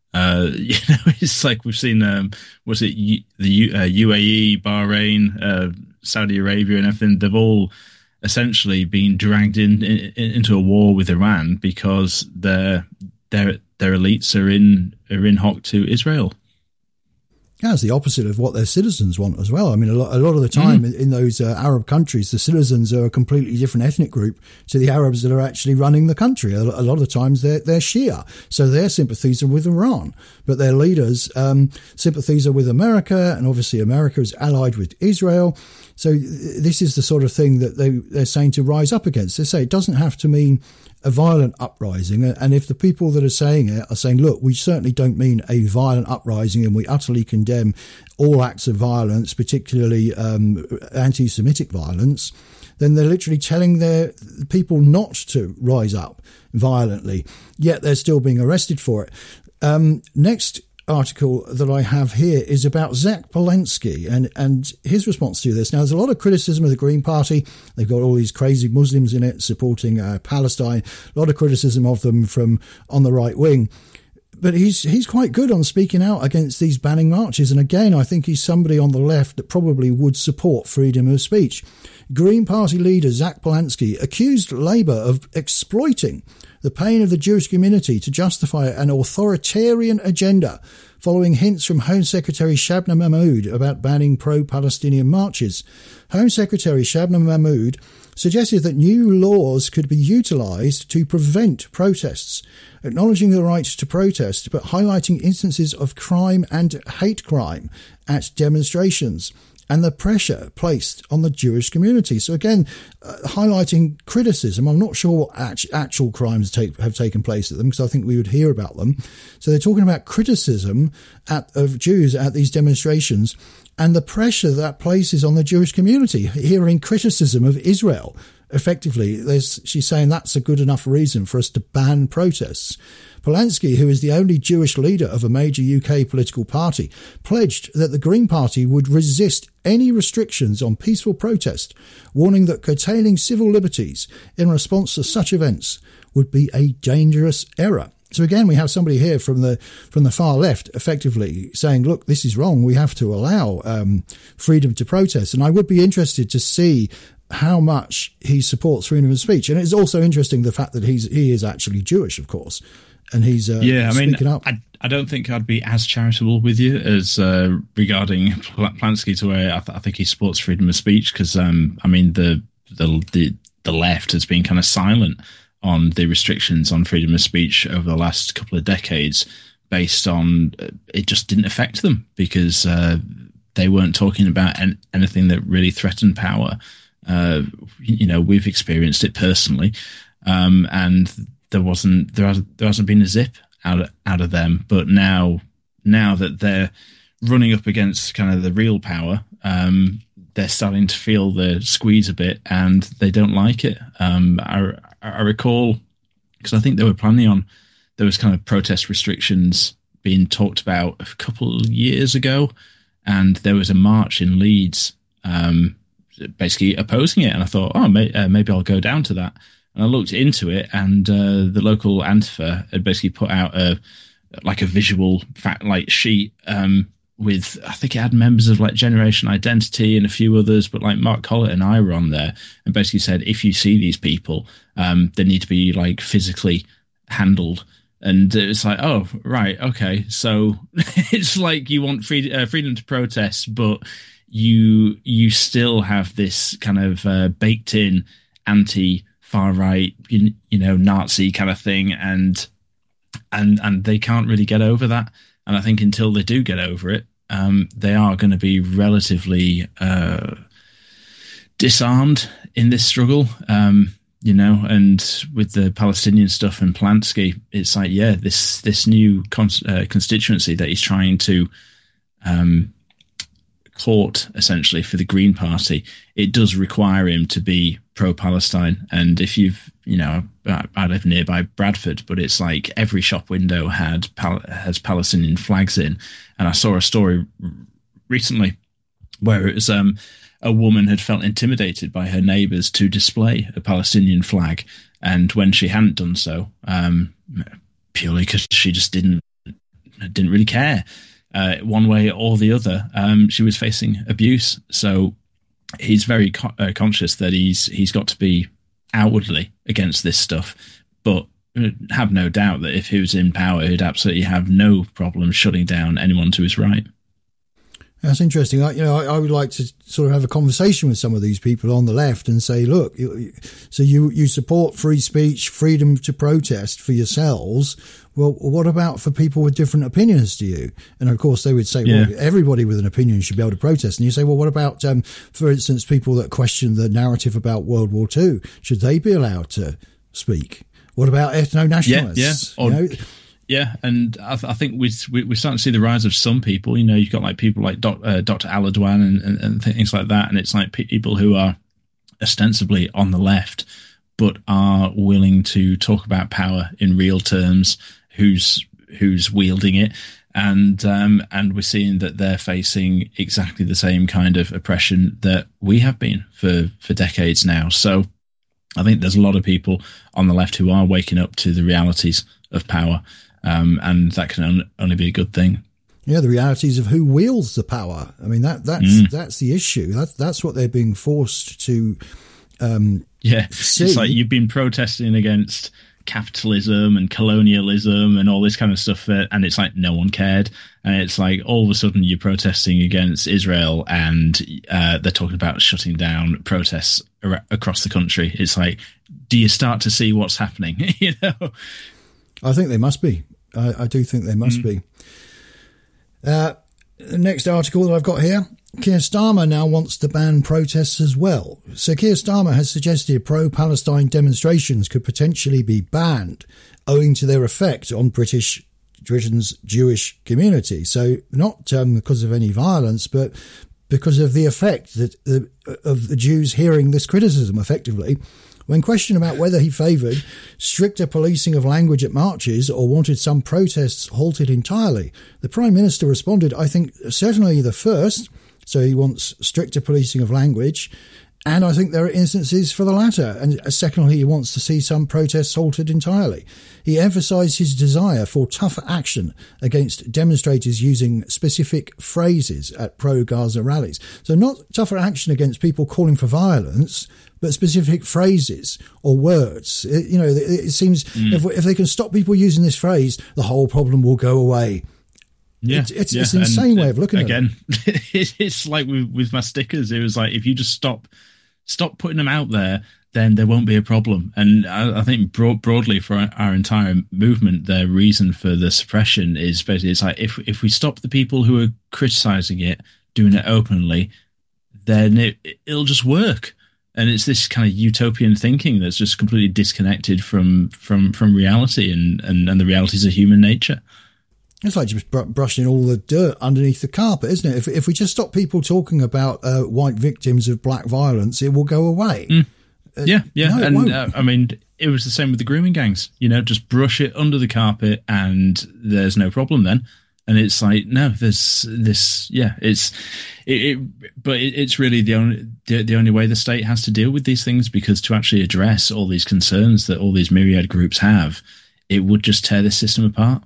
B: It's like we've seen, was it the UAE, Bahrain, Saudi Arabia, and everything? They've all essentially been dragged into a war with Iran because their elites are in hock to Israel.
A: Yeah, it's the opposite of what their citizens want as well. I mean, a lot of the time in those Arab countries, the citizens are a completely different ethnic group to the Arabs that are actually running the country. A lot of the times they're Shia, so their sympathies are with Iran, but their leaders' sympathies are with America, and obviously America is allied with Israel. So this is the sort of thing that they're saying to rise up against. They say it doesn't have to mean a violent uprising, and if the people that are saying it are saying, look, we certainly don't mean a violent uprising and we utterly condemn all acts of violence, particularly anti-Semitic violence, then they're literally telling their people not to rise up violently, yet they're still being arrested for it. Next article that I have here is about Zach Polanski and his response to this. Now, there's a lot of criticism of the Green Party. They've got all these crazy Muslims in it supporting Palestine. A lot of criticism of them from on the right wing. But he's quite good on speaking out against these banning marches. And again, I think he's somebody on the left that probably would support freedom of speech. Green Party leader Zach Polanski accused Labour of exploiting the pain of the Jewish community to justify an authoritarian agenda, following hints from Home Secretary Shabnam Mahmood about banning pro-Palestinian marches. Home Secretary Shabnam Mahmood suggested that new laws could be utilised to prevent protests, acknowledging the right to protest, but highlighting instances of crime and hate crime at demonstrations and the pressure placed on the Jewish community. So again, highlighting criticism. I'm not sure what actual crimes have taken place at them, because I think we would hear about them. So they're talking about criticism of Jews at these demonstrations and the pressure that places on the Jewish community, hearing criticism of Israel. Effectively, she's saying that's a good enough reason for us to ban protests. Polanski, who is the only Jewish leader of a major UK political party, pledged that the Green Party would resist any restrictions on peaceful protest, warning that curtailing civil liberties in response to such events would be a dangerous error. So again, we have somebody here from the far left effectively saying, look, this is wrong. We have to allow freedom to protest. And I would be interested to see how much he supports freedom of speech. And it's also interesting the fact that he is actually Jewish, of course. And he's speaking up.
B: I don't think I'd be as charitable with you as regarding Polanski to where I think he supports freedom of speech, because the left has been kind of silent on the restrictions on freedom of speech over the last couple of decades, based on it just didn't affect them because they weren't talking about anything that really threatened power. We've experienced it personally, and there hasn't been a zip out of them. But now that they're running up against kind of the real power, they're starting to feel the squeeze a bit, and they don't like it. I recall, because I think they were planning on, there was kind of protest restrictions being talked about a couple of years ago, and there was a march in Leeds basically opposing it. And I thought, maybe I'll go down to that. And I looked into it, and the local Antifa had basically put out a visual sheet with, I think it had members of like Generation Identity and a few others, but like Mark Collett and I were on there, and basically said, if you see these people, they need to be like physically handled. And it's like, oh, right, okay. So it's like you want freedom to protest, but you still have this kind of baked in anti-far right, Nazi kind of thing, and they can't really get over that. And I think until they do get over it, they are going to be relatively disarmed in this struggle. And with the Palestinian stuff and Polanski, it's like, this new constituency that he's trying to court essentially for the Green Party, it does require him to be pro-Palestine. And if you've, I live nearby Bradford, but it's like every shop window has Palestinian flags in. And I saw a story recently where it was a woman had felt intimidated by her neighbours to display a Palestinian flag, and when she hadn't done so, purely because she just didn't really care, one way or the other, she was facing abuse. So he's very conscious that he's got to be outwardly against this stuff, but have no doubt that if he was in power, he'd absolutely have no problem shutting down anyone to his right.
A: That's interesting. I would like to sort of have a conversation with some of these people on the left and say, look, so you support free speech, freedom to protest for yourselves. Well, what about for people with different opinions to you? And of course, they would say, well, everybody with an opinion should be able to protest. And you say, well, what about, for instance, people that question the narrative about World War II? Should they be allowed to speak? What about ethno-nationalists?
B: Yeah, and I think we're starting to see the rise of some people. You've got like people like Dr. Aladwan and things like that, and it's like people who are ostensibly on the left, but are willing to talk about power in real terms. Who's wielding it, and we're seeing that they're facing exactly the same kind of oppression that we have been for decades now. So I think there's a lot of people on the left who are waking up to the realities of power. And that can only be a good thing.
A: Yeah, the realities of who wields the power. I mean, that's the issue. That's what they're being forced to see.
B: It's like you've been protesting against capitalism and colonialism and all this kind of stuff, and it's like no one cared. And it's like all of a sudden you're protesting against Israel, and they're talking about shutting down protests across the country. It's like, do you start to see what's happening?
A: I think they must be. I do think they must be. The next article that I've got here, Keir Starmer now wants to ban protests as well. So Keir Starmer has suggested pro-Palestine demonstrations could potentially be banned owing to their effect on Britain's Jewish community. So not because of any violence, but because of the effect of the Jews hearing this criticism effectively. When questioned about whether he favoured stricter policing of language at marches or wanted some protests halted entirely, the Prime Minister responded, I think certainly the first, so he wants stricter policing of language, and I think there are instances for the latter, and secondly, he wants to see some protests halted entirely. He emphasised his desire for tougher action against demonstrators using specific phrases at pro-Gaza rallies. So not tougher action against people calling for violence, but specific phrases or words. It seems if they can stop people using this phrase, the whole problem will go away.
B: Yeah,
A: it's an insane way of looking at it.
B: Again, it's like with my stickers. It was like, if you just stop putting them out there, then there won't be a problem. And I think broadly for our entire movement, the reason for the suppression is basically, it's like, if we stop the people who are criticising it, doing it openly, then it'll just work. And it's this kind of utopian thinking that's just completely disconnected from reality and the realities of human nature.
A: It's like just brushing all the dirt underneath the carpet, isn't it? If we just stop people talking about white victims of black violence, it will go away.
B: Yeah.
A: No,
B: and I mean, it was the same with the grooming gangs. Just brush it under the carpet and there's no problem then. And it's like, no, there's this, yeah, but it's really the only way the state has to deal with these things, because to actually address all these concerns that all these myriad groups have, it would just tear this system apart.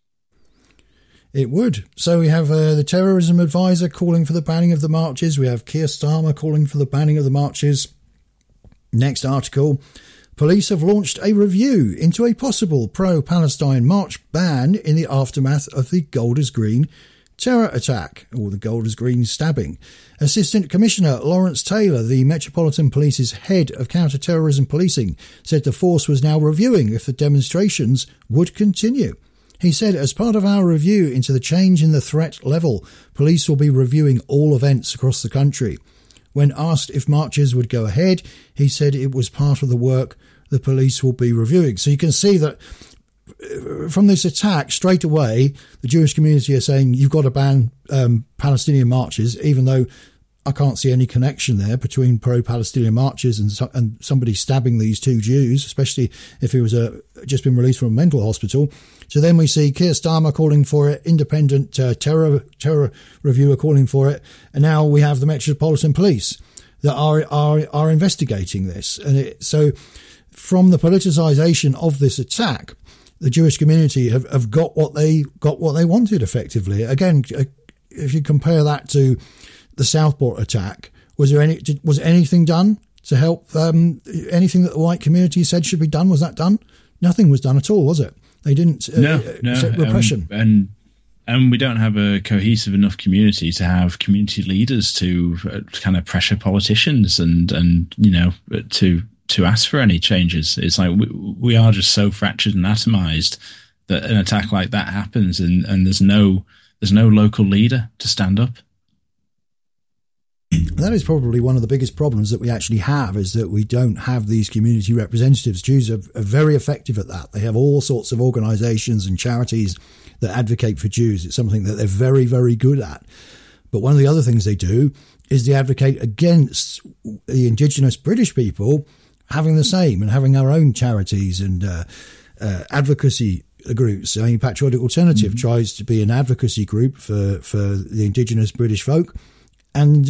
A: It would. So we have the terrorism advisor calling for the banning of the marches. We have Keir Starmer calling for the banning of the marches. Next article. Police have launched a review into a possible pro-Palestine march ban in the aftermath of the Golders Green terror attack, or the Golders Green stabbing. Assistant Commissioner Lawrence Taylor, the Metropolitan Police's head of counter-terrorism policing, said the force was now reviewing if the demonstrations would continue. He said, as part of our review into the change in the threat level, police will be reviewing all events across the country. When asked if marches would go ahead, he said it was part of the work the police will be reviewing. So you can see that from this attack, straight away, the Jewish community are saying you've got to ban Palestinian marches, even though I can't see any connection there between pro-Palestinian marches and somebody stabbing these two Jews, especially if he was just been released from a mental hospital. So then we see Keir Starmer calling for it, independent terror reviewer calling for it, and now we have the Metropolitan Police that are investigating this. And so from the politicisation of this attack, the Jewish community have got what they wanted effectively. Again, if you compare that to the Southport attack, was anything done to help? Anything that the white community said should be done, was that done? Nothing was done at all, was it? They didn't accept repression.
B: And we don't have a cohesive enough community to have community leaders to kind of pressure politicians and to ask for any changes. It's like we are just so fractured and atomized that an attack like that happens, and there's no local leader to stand up.
A: That is probably one of the biggest problems that we actually have, is that we don't have these community representatives. Jews are very effective at that. They have all sorts of organisations and charities that advocate for Jews. It's something that they're very, very good at. But one of the other things they do is they advocate against the indigenous British people having the same and having our own charities and advocacy groups. I mean, Patriotic Alternative tries to be an advocacy group for the indigenous British folk. And,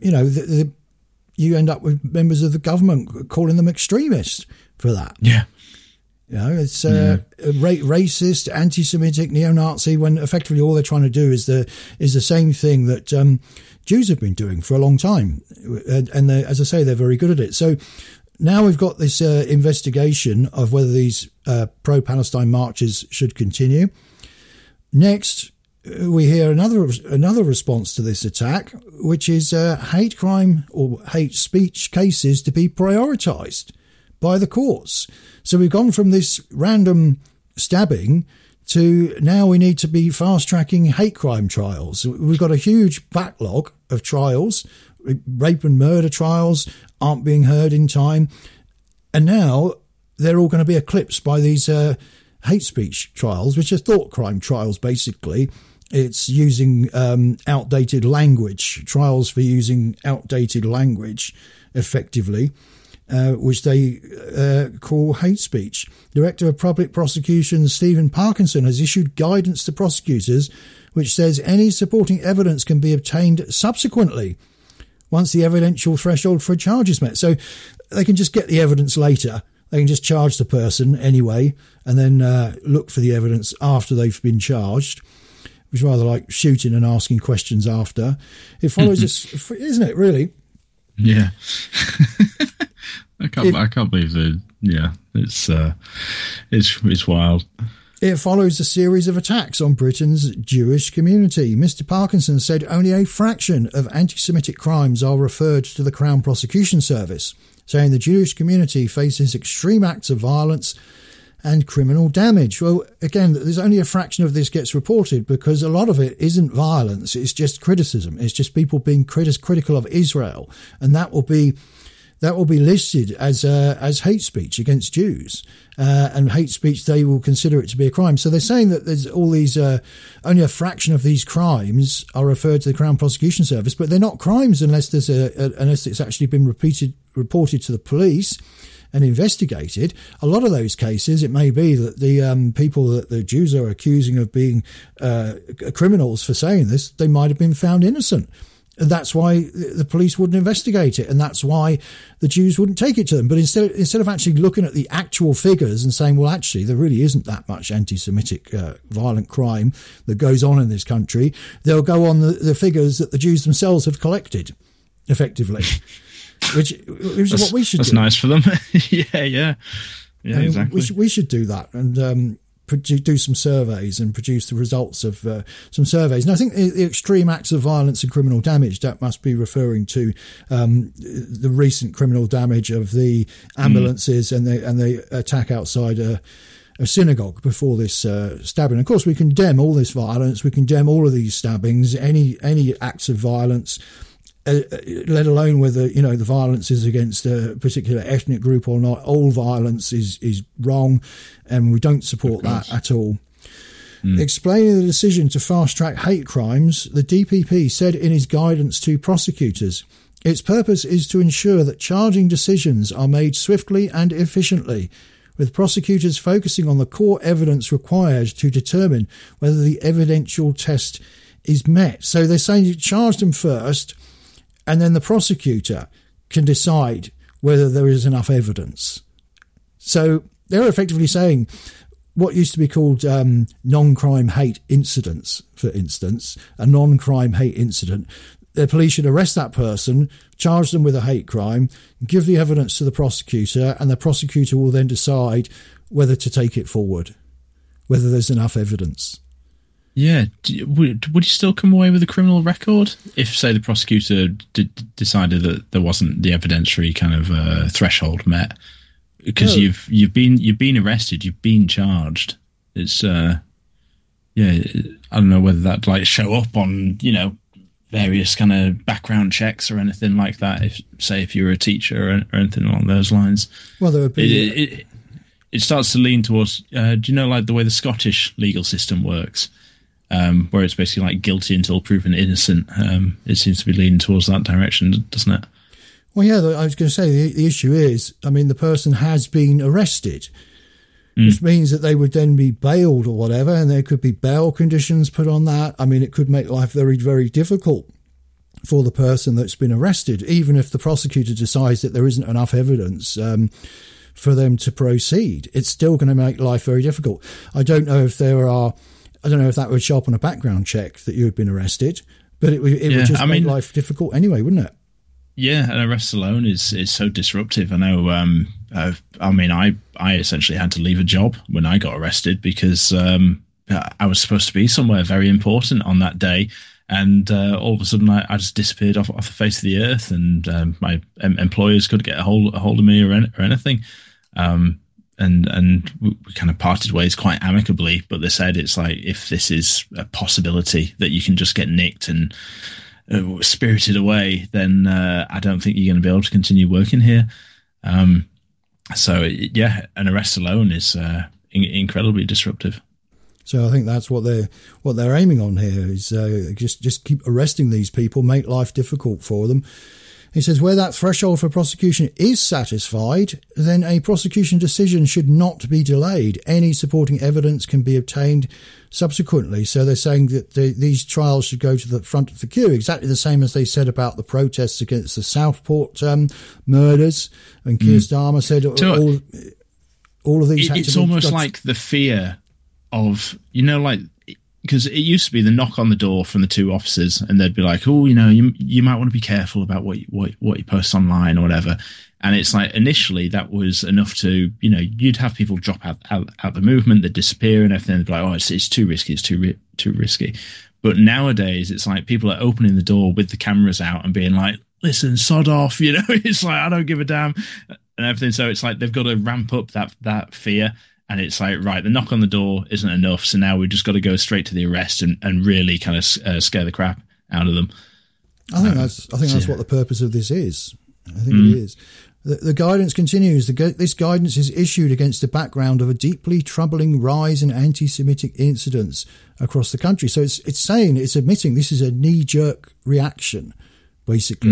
A: you end up with members of the government calling them extremists for that.
B: Yeah.
A: It's racist, anti-Semitic, neo-Nazi, when effectively all they're trying to do is the same thing that Jews have been doing for a long time. And as I say, they're very good at it. So now we've got this investigation of whether these pro-Palestine marches should continue. Next, we hear another response to this attack, which is hate crime or hate speech cases to be prioritised by the courts. So we've gone from this random stabbing to now we need to be fast-tracking hate crime trials. We've got a huge backlog of trials. Rape and murder trials aren't being heard in time. And now they're all going to be eclipsed by these hate speech trials, which are thought crime trials, basically. It's using outdated language, trials for using outdated language effectively, which they call hate speech. Director of Public Prosecutions Stephen Parkinson has issued guidance to prosecutors which says any supporting evidence can be obtained subsequently once the evidential threshold for a charge is met. So they can just get the evidence later. They can just charge the person anyway and then look for the evidence after they've been charged. Which is rather like shooting and asking questions after. It follows this, isn't it, really?
B: Yeah. I can't believe that. Yeah, it's wild.
A: It follows a series of attacks on Britain's Jewish community. Mr. Parkinson said only a fraction of anti-Semitic crimes are referred to the Crown Prosecution Service, saying the Jewish community faces extreme acts of violence and criminal damage. Well, again, there's only a fraction of this gets reported because a lot of it isn't violence. It's just criticism. It's just people being critical of Israel. And that will be listed as hate speech against Jews. And hate speech, they will consider it to be a crime. So they're saying that there's all these, only a fraction of these crimes are referred to the Crown Prosecution Service, but they're not crimes unless it's actually been reported to the police. and investigated. A lot of those cases, it may be that the people that the Jews are accusing of being criminals for saying this, they might have been found innocent. And that's why the police wouldn't investigate it, and that's why the Jews wouldn't take it to them. But instead of actually looking at the actual figures and saying, well, actually, there really isn't that much anti-Semitic violent crime that goes on in this country, they'll go on the figures that the Jews themselves have collected, effectively, which is what we should do.
B: That's nice for them. Yeah, exactly.
A: We should do that and do some surveys and produce the results of some surveys. And I think the extreme acts of violence and criminal damage, that must be referring to the recent criminal damage of the ambulances and the attack outside a synagogue before this stabbing. Of course, we condemn all this violence. We condemn all of these stabbings, any acts of violence, let alone whether the violence is against a particular ethnic group or not. All violence is wrong, and we don't support that at all. Explaining the decision to fast-track hate crimes, the DPP said in his guidance to prosecutors, its purpose is to ensure that charging decisions are made swiftly and efficiently, with prosecutors focusing on the core evidence required to determine whether the evidential test is met. So they're saying you charge them first, and then the prosecutor can decide whether there is enough evidence. So they're effectively saying what used to be called non-crime hate incidents, for instance, a non-crime hate incident. The police should arrest that person, charge them with a hate crime, give the evidence to the prosecutor, and the prosecutor will then decide whether to take it forward, whether there's enough evidence.
B: Yeah, would you still come away with a criminal record if, say, the prosecutor decided that there wasn't the evidentiary kind of threshold met? Because you've been arrested, you've been charged. It's I don't know whether that like show up on various kind of background checks or anything like that. If you're a teacher or anything along those lines.
A: Well, there would be.
B: It starts to lean towards. Do you know like the way the Scottish legal system works? Where it's basically like guilty until proven innocent. It seems to be leaning towards that direction, doesn't it?
A: Well, yeah, I was going to say the issue is, the person has been arrested, which means that they would then be bailed or whatever, and there could be bail conditions put on that. It could make life very, very difficult for the person that's been arrested, even if the prosecutor decides that there isn't enough evidence for them to proceed. It's still going to make life very difficult. I don't know if that would show up on a background check that you had been arrested, but it would just make life difficult anyway, wouldn't it?
B: Yeah, an arrest alone is so disruptive. I know. I essentially had to leave a job when I got arrested because I was supposed to be somewhere very important on that day, and all of a sudden I just disappeared off the face of the earth, and my employers couldn't get a hold of me or anything. And we kind of parted ways quite amicably, but they said it's like, if this is a possibility that you can just get nicked and spirited away, then I don't think you're going to be able to continue working here. So an arrest alone is incredibly disruptive.
A: So I think that's what they're aiming on here is just keep arresting these people, make life difficult for them. He says, where that threshold for prosecution is satisfied, then a prosecution decision should not be delayed. Any supporting evidence can be obtained subsequently. So they're saying that these trials should go to the front of the queue, exactly the same as they said about the protests against the Southport murders. And Keir Starmer said all of these.
B: It's almost like the fear of, because it used to be the knock on the door from the two officers, and they'd be like, "Oh, you might want to be careful about what you post online or whatever." And it's like initially that was enough to, you'd have people drop out the movement, they'd disappear and everything. They'd be like, "Oh, it's too risky. It's too risky." But nowadays, it's like people are opening the door with the cameras out and being like, "Listen, sod off." It's like, I don't give a damn and everything. So it's like they've got to ramp up that fear. And it's like, right, the knock on the door isn't enough, so now we've just got to go straight to the arrest and really kind of scare the crap out of them.
A: I think that's what the purpose of this is. I think it is. The guidance continues. This guidance is issued against the background of a deeply troubling rise in anti-Semitic incidents across the country. So it's admitting this is a knee-jerk reaction, basically.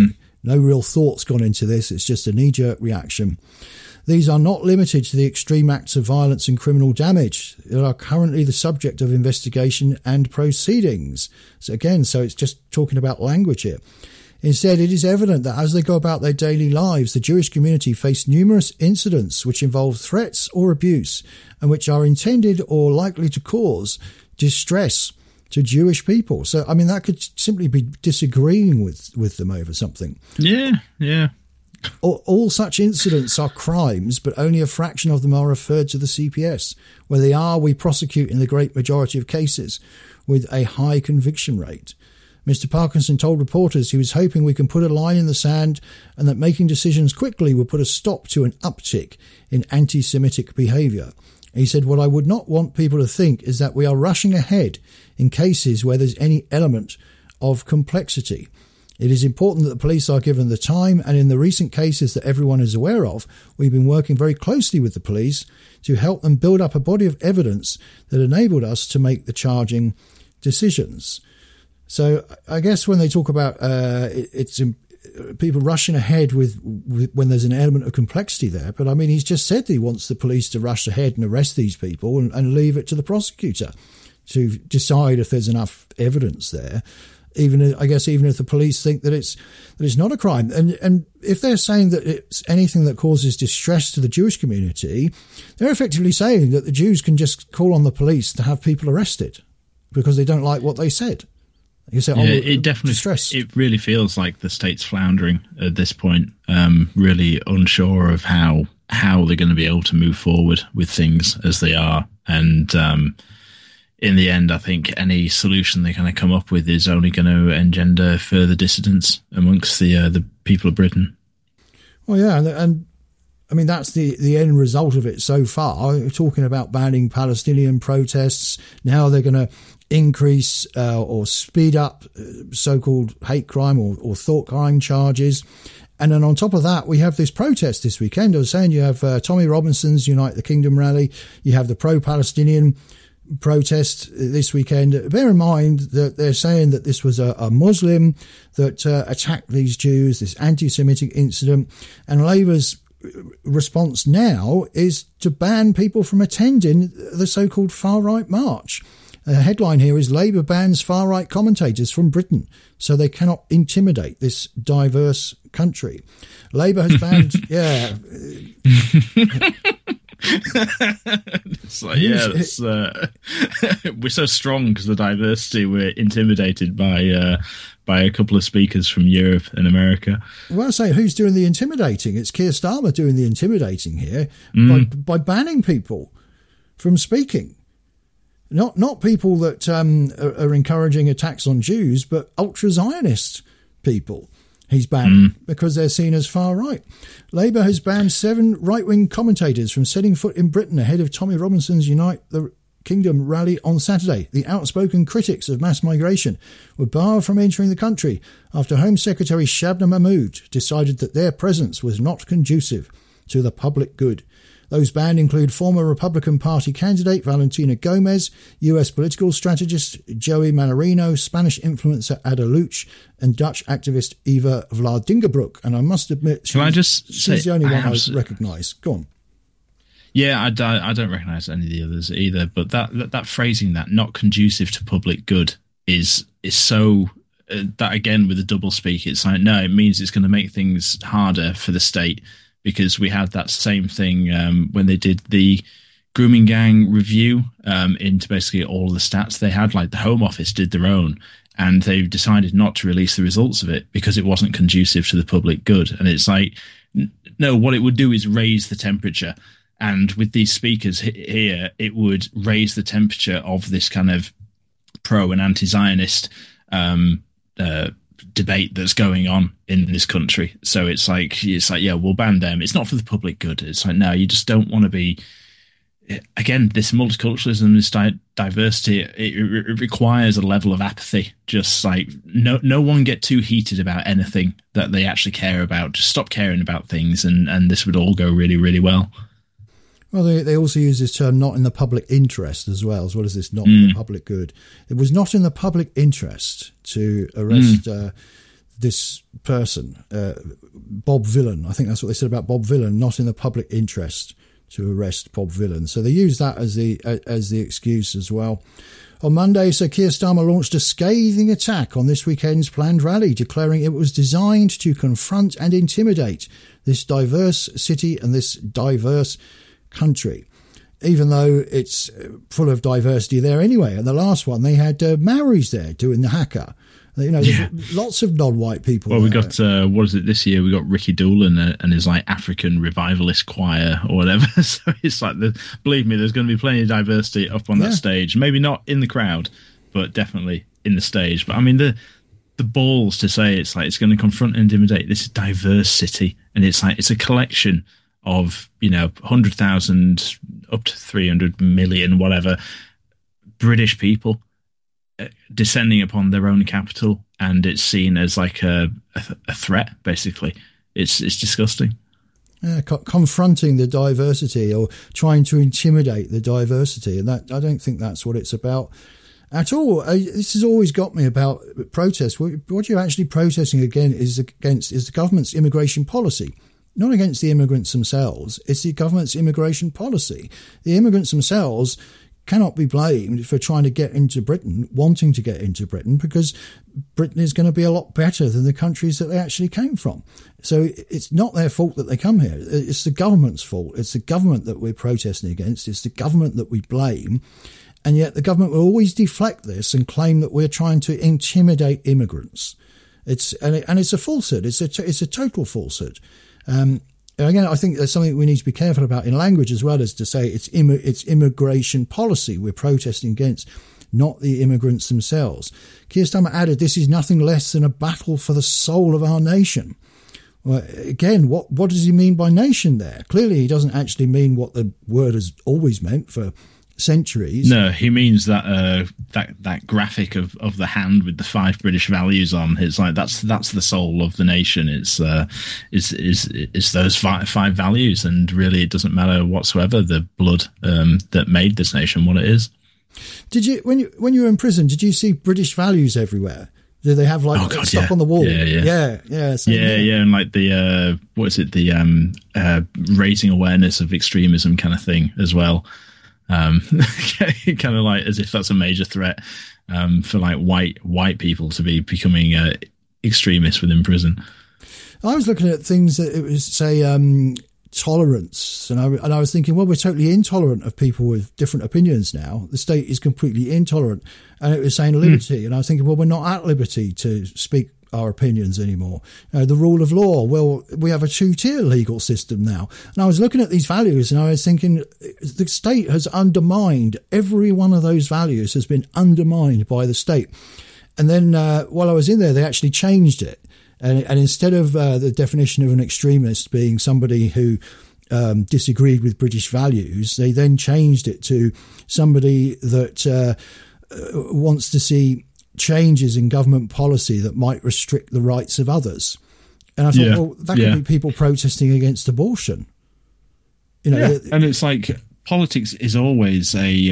A: No real thought's gone into this. It's just a knee-jerk reaction. These are not limited to the extreme acts of violence and criminal damage that are currently the subject of investigation and proceedings. So it's just talking about language here. Instead, it is evident that as they go about their daily lives, the Jewish community face numerous incidents which involve threats or abuse and which are intended or likely to cause distress to Jewish people. So, I mean, that could simply be disagreeing with them over something.
B: Yeah.
A: All such incidents are crimes, but only a fraction of them are referred to the CPS. Where they are, we prosecute in the great majority of cases with a high conviction rate. Mr. Parkinson told reporters he was hoping we can put a line in the sand and that making decisions quickly would put a stop to an uptick in anti-Semitic behaviour. He said, what I would not want people to think is that we are rushing ahead in cases where there's any element of complexity. It is important that the police are given the time, and in the recent cases that everyone is aware of, we've been working very closely with the police to help them build up a body of evidence that enabled us to make the charging decisions. So I guess when they talk about it's people rushing ahead with when there's an element of complexity there, but I mean, he's just said that he wants the police to rush ahead and arrest these people and leave it to the prosecutor to decide if there's enough evidence there. Even if the police think that it's not a crime, and if they're saying that it's anything that causes distress to the Jewish community, they're effectively saying that the Jews can just call on the police to have people arrested because they don't like what they said. You say,
B: it definitely distress. It really feels like the state's floundering at this point, really unsure of how they're going to be able to move forward with things as they are, and in the end, I think any solution they kind of come up with is only going to engender further dissidence amongst the people of Britain.
A: Well, yeah, and I mean, that's the end result of it so far. We're talking about banning Palestinian protests. Now they're going to increase or speed up so-called hate crime or thought crime charges. And then on top of that, we have this protest this weekend. I was saying you have Tommy Robinson's Unite the Kingdom rally. You have the pro-Palestinian protest this weekend. Bear in mind that they're saying that this was a Muslim that attacked these Jews, this anti-Semitic incident, and Labour's response now is to ban people from attending the so-called far-right march. The headline here is Labour bans far-right commentators from Britain so they cannot intimidate this diverse country. Labour has banned,
B: It's like, we're so strong because of the diversity. We're intimidated by a couple of speakers from Europe and America.
A: Well, I say, who's doing the intimidating? It's Keir Starmer doing the intimidating here by banning people from speaking. Not people that are encouraging attacks on Jews, but ultra-Zionist people. He's banned because they're seen as far right. Labour has banned 7 right-wing commentators from setting foot in Britain ahead of Tommy Robinson's Unite the Kingdom rally on Saturday. The outspoken critics of mass migration were barred from entering the country after Home Secretary Shabnam Mahmood decided that their presence was not conducive to the public good. Those banned include former Republican Party candidate Valentina Gomez, US political strategist Joey Manorino, Spanish influencer Ada Luch, and Dutch activist Eva Vladingerbroek. And I must admit, she's the only one I recognise. Go on.
B: Yeah, I don't recognise any of the others either. But that phrasing, that not conducive to public good, is so... that again with the double speak, it's like, no, it means it's going to make things harder for the state. Because we had that same thing when they did the grooming gang review into basically all the stats they had. Like the Home Office did their own, and they decided not to release the results of it because it wasn't conducive to the public good. And it's like, no, what it would do is raise the temperature. And with these speakers here, it would raise the temperature of this kind of pro and anti-Zionist debate that's going on in this country. So it's like, yeah, we'll ban them. It's not for the public good. It's like, no, you just don't want to be, again, this multiculturalism, this diversity, it requires a level of apathy. Just like no one get too heated about anything that they actually care about. Just stop caring about things and this would all go really, really well.
A: Well, they also use this term not in the public interest as well as this not in the public good. It was not in the public interest to arrest this person, Bob Villan. I think that's what they said about Bob Villan, not in the public interest to arrest Bob Villan. So they used that as the excuse as well. On Monday, Sir Keir Starmer launched a scathing attack on this weekend's planned rally, declaring it was designed to confront and intimidate this diverse city and this diverse country, even though it's full of diversity there anyway. And the last one, they had Maoris there doing the haka. You know, there's lots of non-white people.
B: Well,
A: there.
B: We got, what is it this year? We got Ricky Doolan and his like African revivalist choir or whatever. So it's like, believe me, there's going to be plenty of diversity up on that stage. Maybe not in the crowd, but definitely in the stage. But I mean, the balls to say it's like it's going to confront and intimidate this diverse city, and it's like it's a collection of 100,000 up to 300 million, whatever, British people descending upon their own capital, and it's seen as like a threat. Basically, it's disgusting.
A: Confronting the diversity or trying to intimidate the diversity, and that I don't think that's what it's about at all. This has always got me about protests. What you're actually protesting is the government's immigration policy. Not against the immigrants themselves. It's the government's immigration policy. The immigrants themselves cannot be blamed for trying to get into Britain, wanting to get into Britain, because Britain is going to be a lot better than the countries that they actually came from. So it's not their fault that they come here. It's the government's fault. It's the government that we're protesting against. It's the government that we blame. And yet the government will always deflect this and claim that we're trying to intimidate immigrants. It's a falsehood. It's a total falsehood. Again, I think there's something we need to be careful about in language as well, as to say it's immigration policy we're protesting against, not the immigrants themselves. Keir Starmer added, this is nothing less than a battle for the soul of our nation. Well, again, what does he mean by nation there? Clearly, he doesn't actually mean what the word has always meant for centuries.
B: No, he means that that graphic of the hand with the 5 British values on. It's like that's the soul of the nation. It's those five values, and really it doesn't matter whatsoever the blood that made this nation what it is.
A: Did you when you were in prison? Did you see British values everywhere? Did they have stuff on the wall? Yeah.
B: And like the raising awareness of extremism kind of thing as well. Kind of like as if that's a major threat for like white people to be becoming extremists within prison.
A: I was looking at things that it was say tolerance, and I was thinking, well, we're totally intolerant of people with different opinions now. The state is completely intolerant, and it was saying liberty, and I was thinking, well, we're not at liberty to speak our opinions anymore. The rule of law, well, we have a 2-tier legal system now. And I was looking at these values and I was thinking the state has undermined every one of those values, has been undermined by the state. And then while I was in there, they actually changed it. And instead of the definition of an extremist being somebody who disagreed with British values, they then changed it to somebody that wants to see changes in government policy that might restrict the rights of others. And I thought, well, that could be people protesting against abortion.
B: And it's like politics is always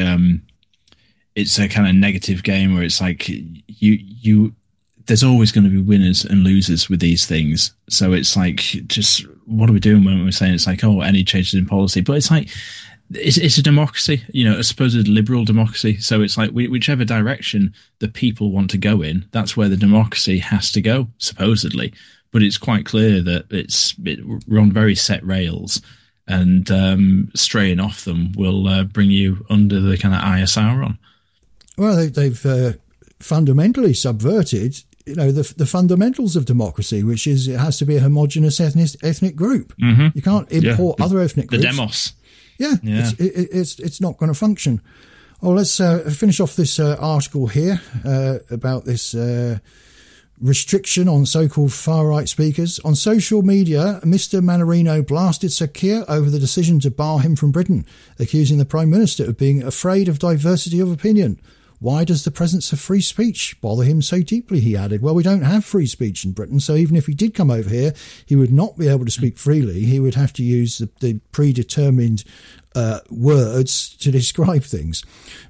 B: it's a kind of negative game where it's like you there's always going to be winners and losers with these things. So it's like, just what are we doing when we're saying it's like, oh, any changes in policy? But it's like, it's a democracy, a supposed liberal democracy. So it's like whichever direction the people want to go in, that's where the democracy has to go, supposedly. But it's quite clear that we're on very set rails, and straying off them will bring you under the kind of eye of Sauron. Well,
A: they've fundamentally subverted the fundamentals of democracy, which is it has to be a homogenous ethnic group.
B: Mm-hmm.
A: You can't import other ethnic groups.
B: The demos.
A: Yeah. It's not going to function. Well, let's finish off this article here about this restriction on so-called far-right speakers. On social media, Mr. Mannarino blasted Sir Keir over the decision to bar him from Britain, accusing the Prime Minister of being afraid of diversity of opinion. Why does the presence of free speech bother him so deeply, he added. Well, we don't have free speech in Britain, so even if he did come over here, he would not be able to speak freely. He would have to use the predetermined words to describe things,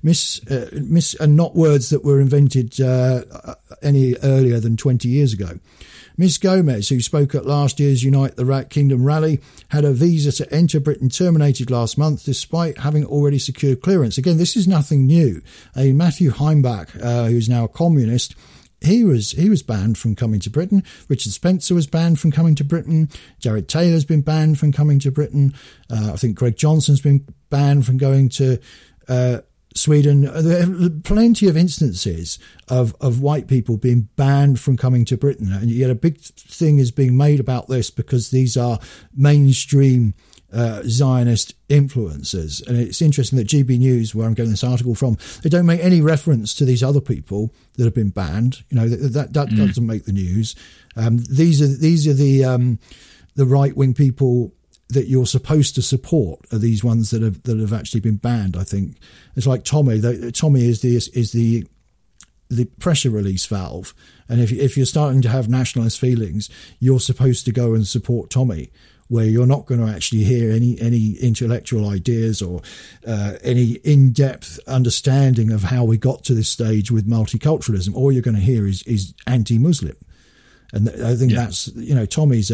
A: and not words that were invented any earlier than 20 years ago. Ms Gomez, who spoke at last year's Unite the Kingdom rally, had her visa to enter Britain terminated last month despite having already secured clearance. Again, this is nothing new. Matthew Heimbach, who's now a communist, he was banned from coming to Britain. Richard Spencer was banned from coming to Britain. Jared Taylor's been banned from coming to Britain. I think Greg Johnson's been banned from going to Sweden. There are plenty of instances of white people being banned from coming to Britain. And yet a big thing is being made about this because these are mainstream Zionist influencers. And it's interesting that GB News, where I'm getting this article from, they don't make any reference to these other people that have been banned. You know, that doesn't make the news. These are the right-wing people that you're supposed to support, are these ones that have actually been banned. I think it's like Tommy. Tommy is the pressure release valve, and if you're starting to have nationalist feelings, you're supposed to go and support Tommy, where you're not going to actually hear any intellectual ideas or any in-depth understanding of how we got to this stage with multiculturalism. All you're going to hear is anti-Muslim, and I think that's, you know, Tommy's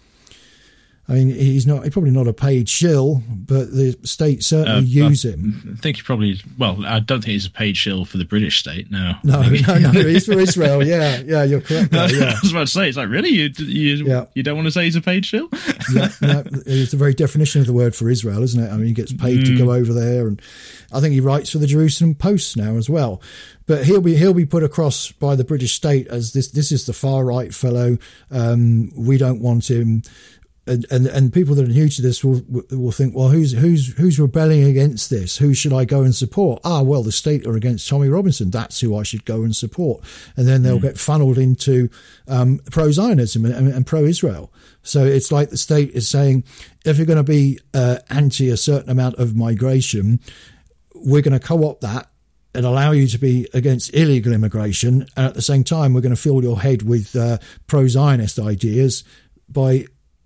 A: he's probably not a paid shill, but the state certainly use him.
B: I think I don't think he's a paid shill for the British state. No,
A: he's for Israel. Yeah, you're correct there, yeah.
B: I was about to say, it's like, really? You don't want to say he's a paid shill?
A: No, it's the very definition of the word for Israel, isn't it? I mean, he gets paid to go over there, and I think he writes for the Jerusalem Post now as well. But he'll be put across by the British state as this is the far right fellow. We don't want him. And people that are new to this will think, well, who's rebelling against this? Who should I go and support? Well, the state are against Tommy Robinson. That's who I should go and support. And then they'll get funneled into pro-Zionism and pro-Israel. So it's like the state is saying, if you're going to be anti a certain amount of migration, we're going to co-opt that and allow you to be against illegal immigration. And at the same time, we're going to fill your head with pro-Zionist ideas by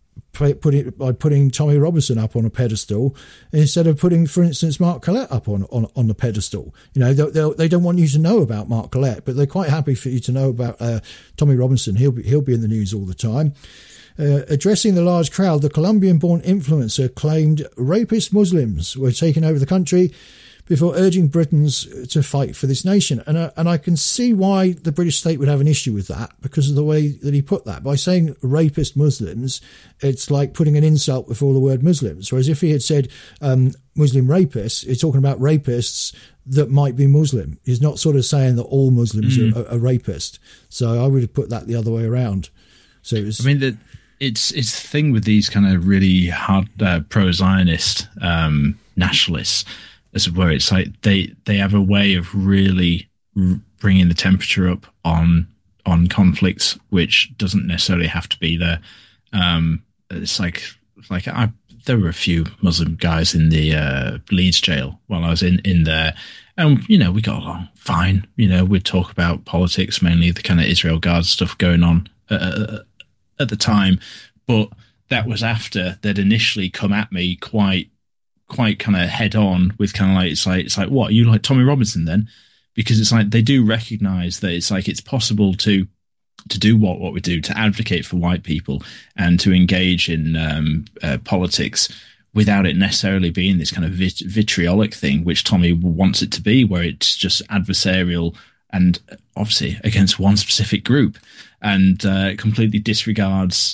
A: putting Tommy Robinson up on a pedestal instead of putting, for instance, Mark Collett up on the pedestal. You know, they don't want you to know about Mark Collett, but they're quite happy for you to know about Tommy Robinson. He'll be in the news all the time. Addressing the large crowd, the Colombian-born influencer claimed rapist Muslims were taking over the country before urging Britons to fight for this nation. And I can see why the British state would have an issue with that, because of the way that he put that. By saying rapist Muslims, it's like putting an insult before the word Muslims. Whereas if he had said Muslim rapists, he's talking about rapists that might be Muslim. He's not sort of saying that all Muslims are rapists. So I would have put that the other way around. So it was,
B: it's the thing with these kind of really hard pro-Zionist nationalists, as where it's like they have a way of really bringing the temperature up on conflicts, which doesn't necessarily have to be there. It's like there were a few Muslim guys in the Leeds jail while I was in there, and we got along fine. We'd talk about politics, mainly the kind of Israel Guard stuff going on at the time, but that was after they'd initially come at me quite kind of head on with kind of like, it's like, what, you like Tommy Robinson then? Because it's like, they do recognize that it's like, it's possible to do what we do, to advocate for white people and to engage in politics without it necessarily being this kind of vitriolic thing, which Tommy wants it to be, where it's just adversarial and obviously against one specific group, and completely disregards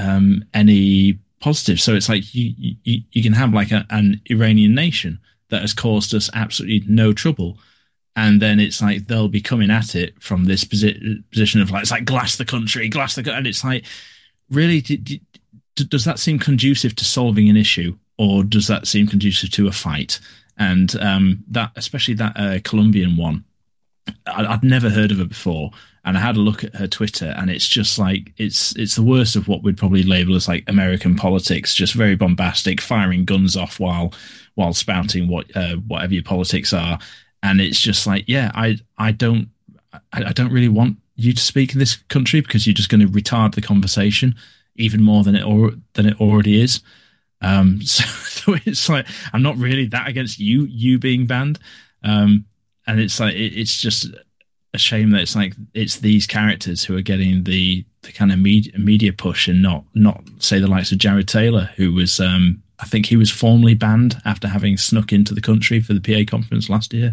B: any positive. So it's like you can have like an Iranian nation that has caused us absolutely no trouble, and then it's like they'll be coming at it from this position of like, it's like glass the country, and it's like, really, does that seem conducive to solving an issue, or does that seem conducive to a fight? And that, especially that Colombian one, I'd never heard of her before, and I had a look at her Twitter, and it's just like, it's the worst of what we'd probably label as like American politics, just very bombastic, firing guns off while spouting whatever your politics are. And it's just like, yeah, I don't really want you to speak in this country, because you're just going to retard the conversation even more than it already is. So it's like, I'm not really that against you being banned. And it's like, it's just a shame that it's these characters who are getting the kind of media push, and not say the likes of Jared Taylor, who was, I think he was formally banned after having snuck into the country for the PA conference last year.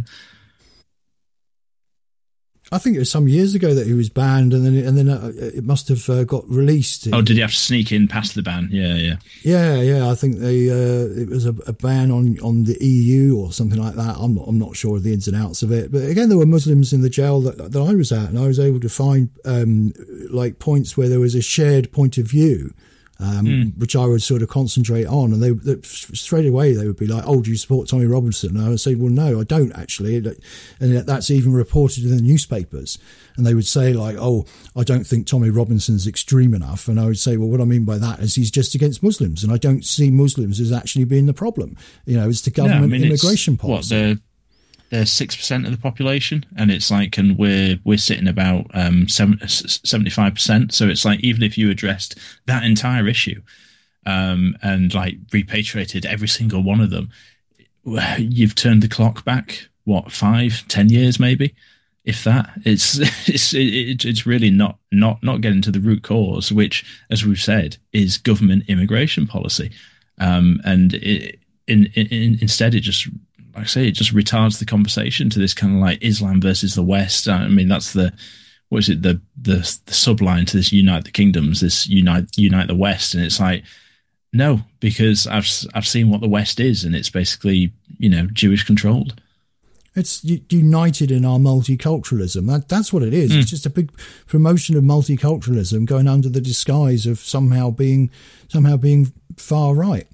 A: I think it was some years ago that he was banned, and then it must have got released.
B: Oh, did he have to sneak in past the ban? Yeah.
A: I think it was a ban on the EU or something like that. I'm not sure of the ins and outs of it. But again, there were Muslims in the jail that I was at, and I was able to find like points where there was a shared point of view. Which I would sort of concentrate on, and they straight away they would be like, "Oh, do you support Tommy Robinson?" And I would say, "Well, no, I don't actually," and that's even reported in the newspapers. And they would say like, "Oh, I don't think Tommy Robinson's extreme enough," and I would say, "Well, what I mean by that is he's just against Muslims, and I don't see Muslims as actually being the problem. You know, it's the government immigration policy."
B: They're 6% of the population, and it's like, and we're sitting about 75%. So it's like, even if you addressed that entire issue, and like repatriated every single one of them, you've turned the clock back 5-10 years maybe, if that. It's really not getting to the root cause, which, as we've said, is government immigration policy, and instead it just, like I say, it just retards the conversation to this kind of like Islam versus the West. I mean, that's the subline to this Unite the Kingdoms, this unite the West, and it's like, no, because I've seen what the West is, and it's basically, you know, Jewish controlled.
A: It's united in our multiculturalism. That's what it is. It's just a big promotion of multiculturalism going under the disguise of somehow being far right.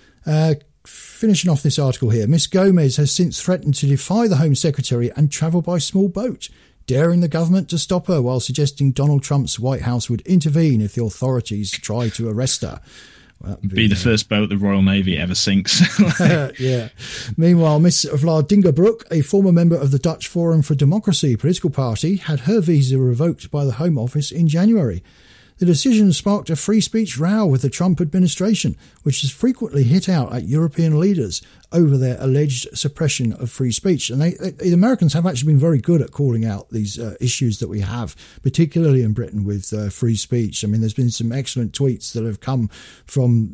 A: Finishing off this article here, Miss Gomez has since threatened to defy the Home Secretary and travel by small boat, daring the government to stop her while suggesting Donald Trump's White House would intervene if the authorities try to arrest her. Well,
B: be the first boat the Royal Navy ever sinks.
A: Yeah. Meanwhile, Miss Vladinga Broek, a former member of the Dutch Forum for Democracy political party, had her visa revoked by the Home Office in January. The decision sparked a free speech row with the Trump administration, which has frequently hit out at European leaders over their alleged suppression of free speech. And the Americans have actually been very good at calling out these issues that we have, particularly in Britain with free speech. I mean, there's been some excellent tweets that have come from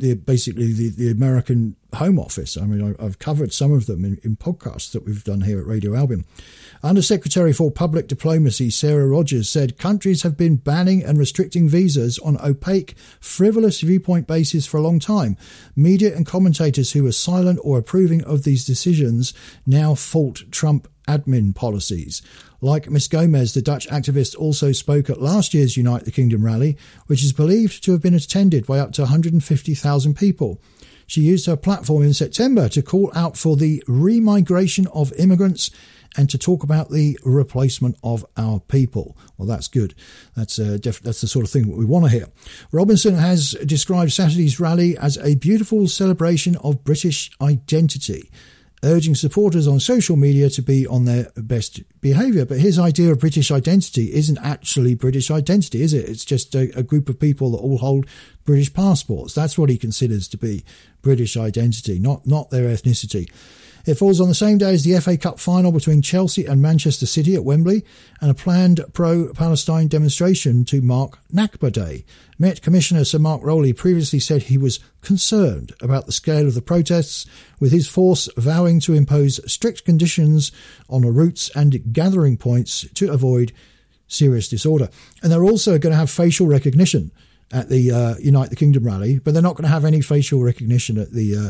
A: the American Home Office. I mean, I've covered some of them in podcasts that we've done here at Radio Albion. Undersecretary for Public Diplomacy Sarah Rogers said countries have been banning and restricting visas on opaque, frivolous viewpoint basis for a long time. Media and commentators who were silent or approving of these decisions now fault Trump admin policies. Like Ms Gomez, the Dutch activist also spoke at last year's Unite the Kingdom rally, which is believed to have been attended by up to 150,000 people. She used her platform in September to call out for the remigration of immigrants and to talk about the replacement of our people. Well, that's good. That's the sort of thing that we want to hear. Robinson has described Saturday's rally as a beautiful celebration of British identity, urging supporters on social media to be on their best behaviour. But his idea of British identity isn't actually British identity, is it? It's just a group of people that all hold British passports. That's what he considers to be British identity, not their ethnicity. It falls on the same day as the FA Cup final between Chelsea and Manchester City at Wembley and a planned pro-Palestine demonstration to mark Nakba Day. Met Commissioner Sir Mark Rowley previously said he was concerned about the scale of the protests, with his force vowing to impose strict conditions on the routes and gathering points to avoid serious disorder. And they're also going to have facial recognition at the Unite the Kingdom rally, but they're not going to have any facial recognition at the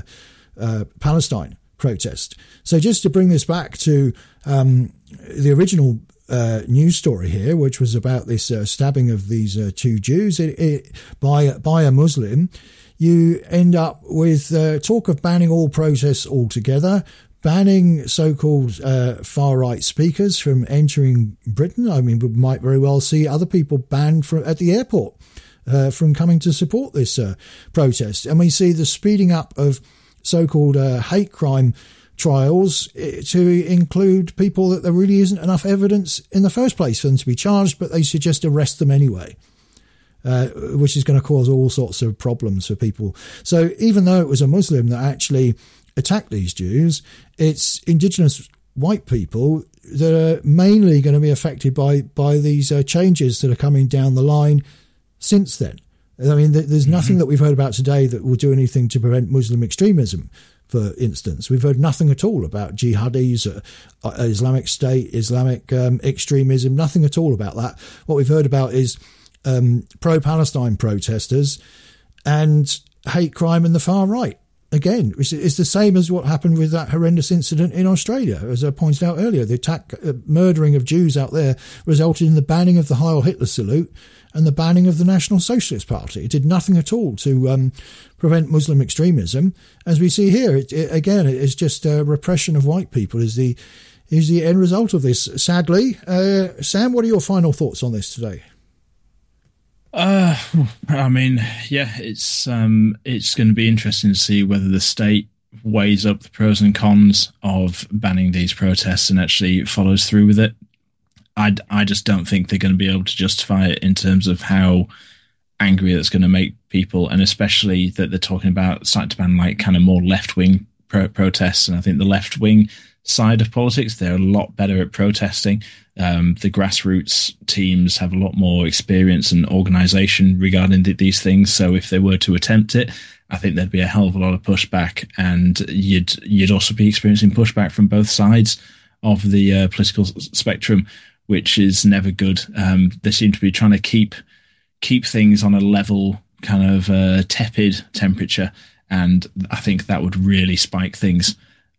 A: Palestine protest. So just to bring this back to the original news story here, which was about this stabbing of these two Jews by a Muslim, you end up with talk of banning all protests altogether, banning so-called far-right speakers from entering Britain. I mean, we might very well see other people banned at the airport from coming to support this protest. And we see the speeding up of so-called hate crime trials to include people that there really isn't enough evidence in the first place for them to be charged, but they should just arrest them anyway. which is going to cause all sorts of problems for people. So even though it was a Muslim that actually attacked these Jews, it's indigenous white people that are mainly going to be affected by these changes that are coming down the line since then. I mean, there's nothing that we've heard about today that will do anything to prevent Muslim extremism, for instance. We've heard nothing at all about jihadis, Islamic State, Islamic extremism, nothing at all about that. What we've heard about is pro-Palestine protesters and hate crime in the far right. Again, it's the same as what happened with that horrendous incident in Australia. As I pointed out earlier, the murdering of Jews out there resulted in the banning of the Heil Hitler salute and the banning of the National Socialist Party. It did nothing at all to prevent Muslim extremism. As we see here, it's just repression of white people is the end result of this, sadly. Sam, what are your final thoughts on this today?
B: I mean, yeah, it's going to be interesting to see whether the state weighs up the pros and cons of banning these protests and actually follows through with it. I just don't think they're going to be able to justify it in terms of how angry that's going to make people, and especially that they're talking about starting to ban like kind of more left-wing protests. And I think the left-wing side of politics, they're a lot better at protesting. The grassroots teams have a lot more experience and organisation regarding these things. So if they were to attempt it, I think there'd be a hell of a lot of pushback, and you'd also be experiencing pushback from both sides of the political spectrum, which is never good. They seem to be trying to keep things on a level, kind of tepid temperature, and I think that would really spike things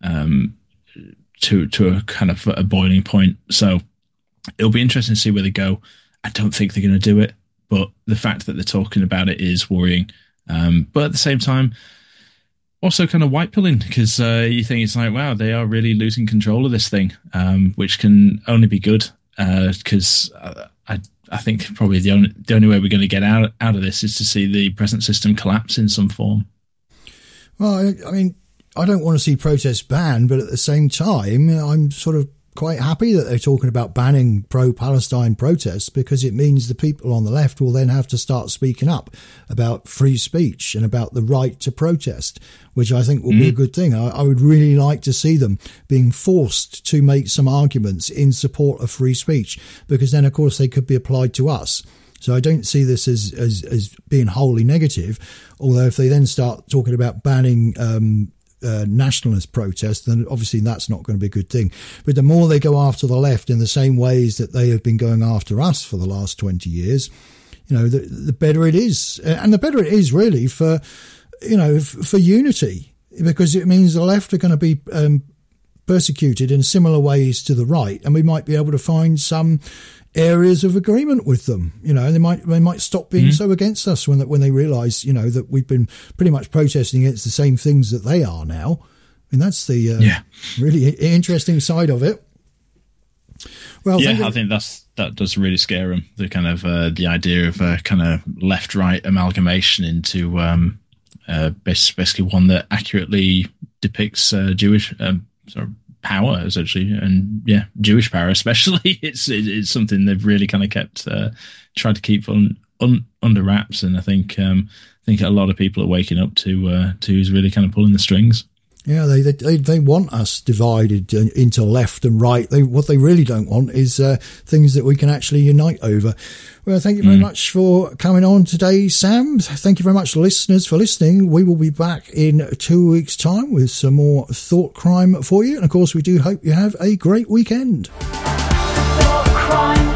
B: to a kind of a boiling point. So it'll be interesting to see where they go. I don't think they're going to do it, but the fact that they're talking about it is worrying. But at the same time, also kind of white pilling, because you think it's like, wow, they are really losing control of this thing, which can only be good, because I think probably the only way we're going to get out of this is to see the present system collapse in some form.
A: Well, I mean, I don't want to see protests banned, but at the same time, I'm sort of quite happy that they're talking about banning pro-Palestine protests, because it means the people on the left will then have to start speaking up about free speech and about the right to protest, which I think will be a good thing. I would really like to see them being forced to make some arguments in support of free speech, because then, of course, they could be applied to us. So I don't see this as being wholly negative, although if they then start talking about banning nationalist protest, then obviously that's not going to be a good thing. But the more they go after the left in the same ways that they have been going after us for the last 20 years, the better it is. And the better it is really for unity, because it means the left are going to be persecuted in similar ways to the right, and we might be able to find some areas of agreement with them. They might stop being so against us when they realise, that we've been pretty much protesting against the same things that they are now. I mean, that's the really interesting side of it. Well,
B: I think that does really scare them. The kind of the idea of a kind of left-right amalgamation into basically one that accurately depicts Jewish sort of power, essentially, and Jewish power especially. It's something they've really kind of tried to keep under wraps, and I think a lot of people are waking up to who's really kind of pulling the strings.
A: Yeah, they want us divided into left and right. What they really don't want is things that we can actually unite over. Well, thank you very much for coming on today, Sam. Thank you very much, listeners, for listening. We will be back in 2 weeks' time with some more Thought Crime for you. And, of course, we do hope you have a great weekend. Thought Crime.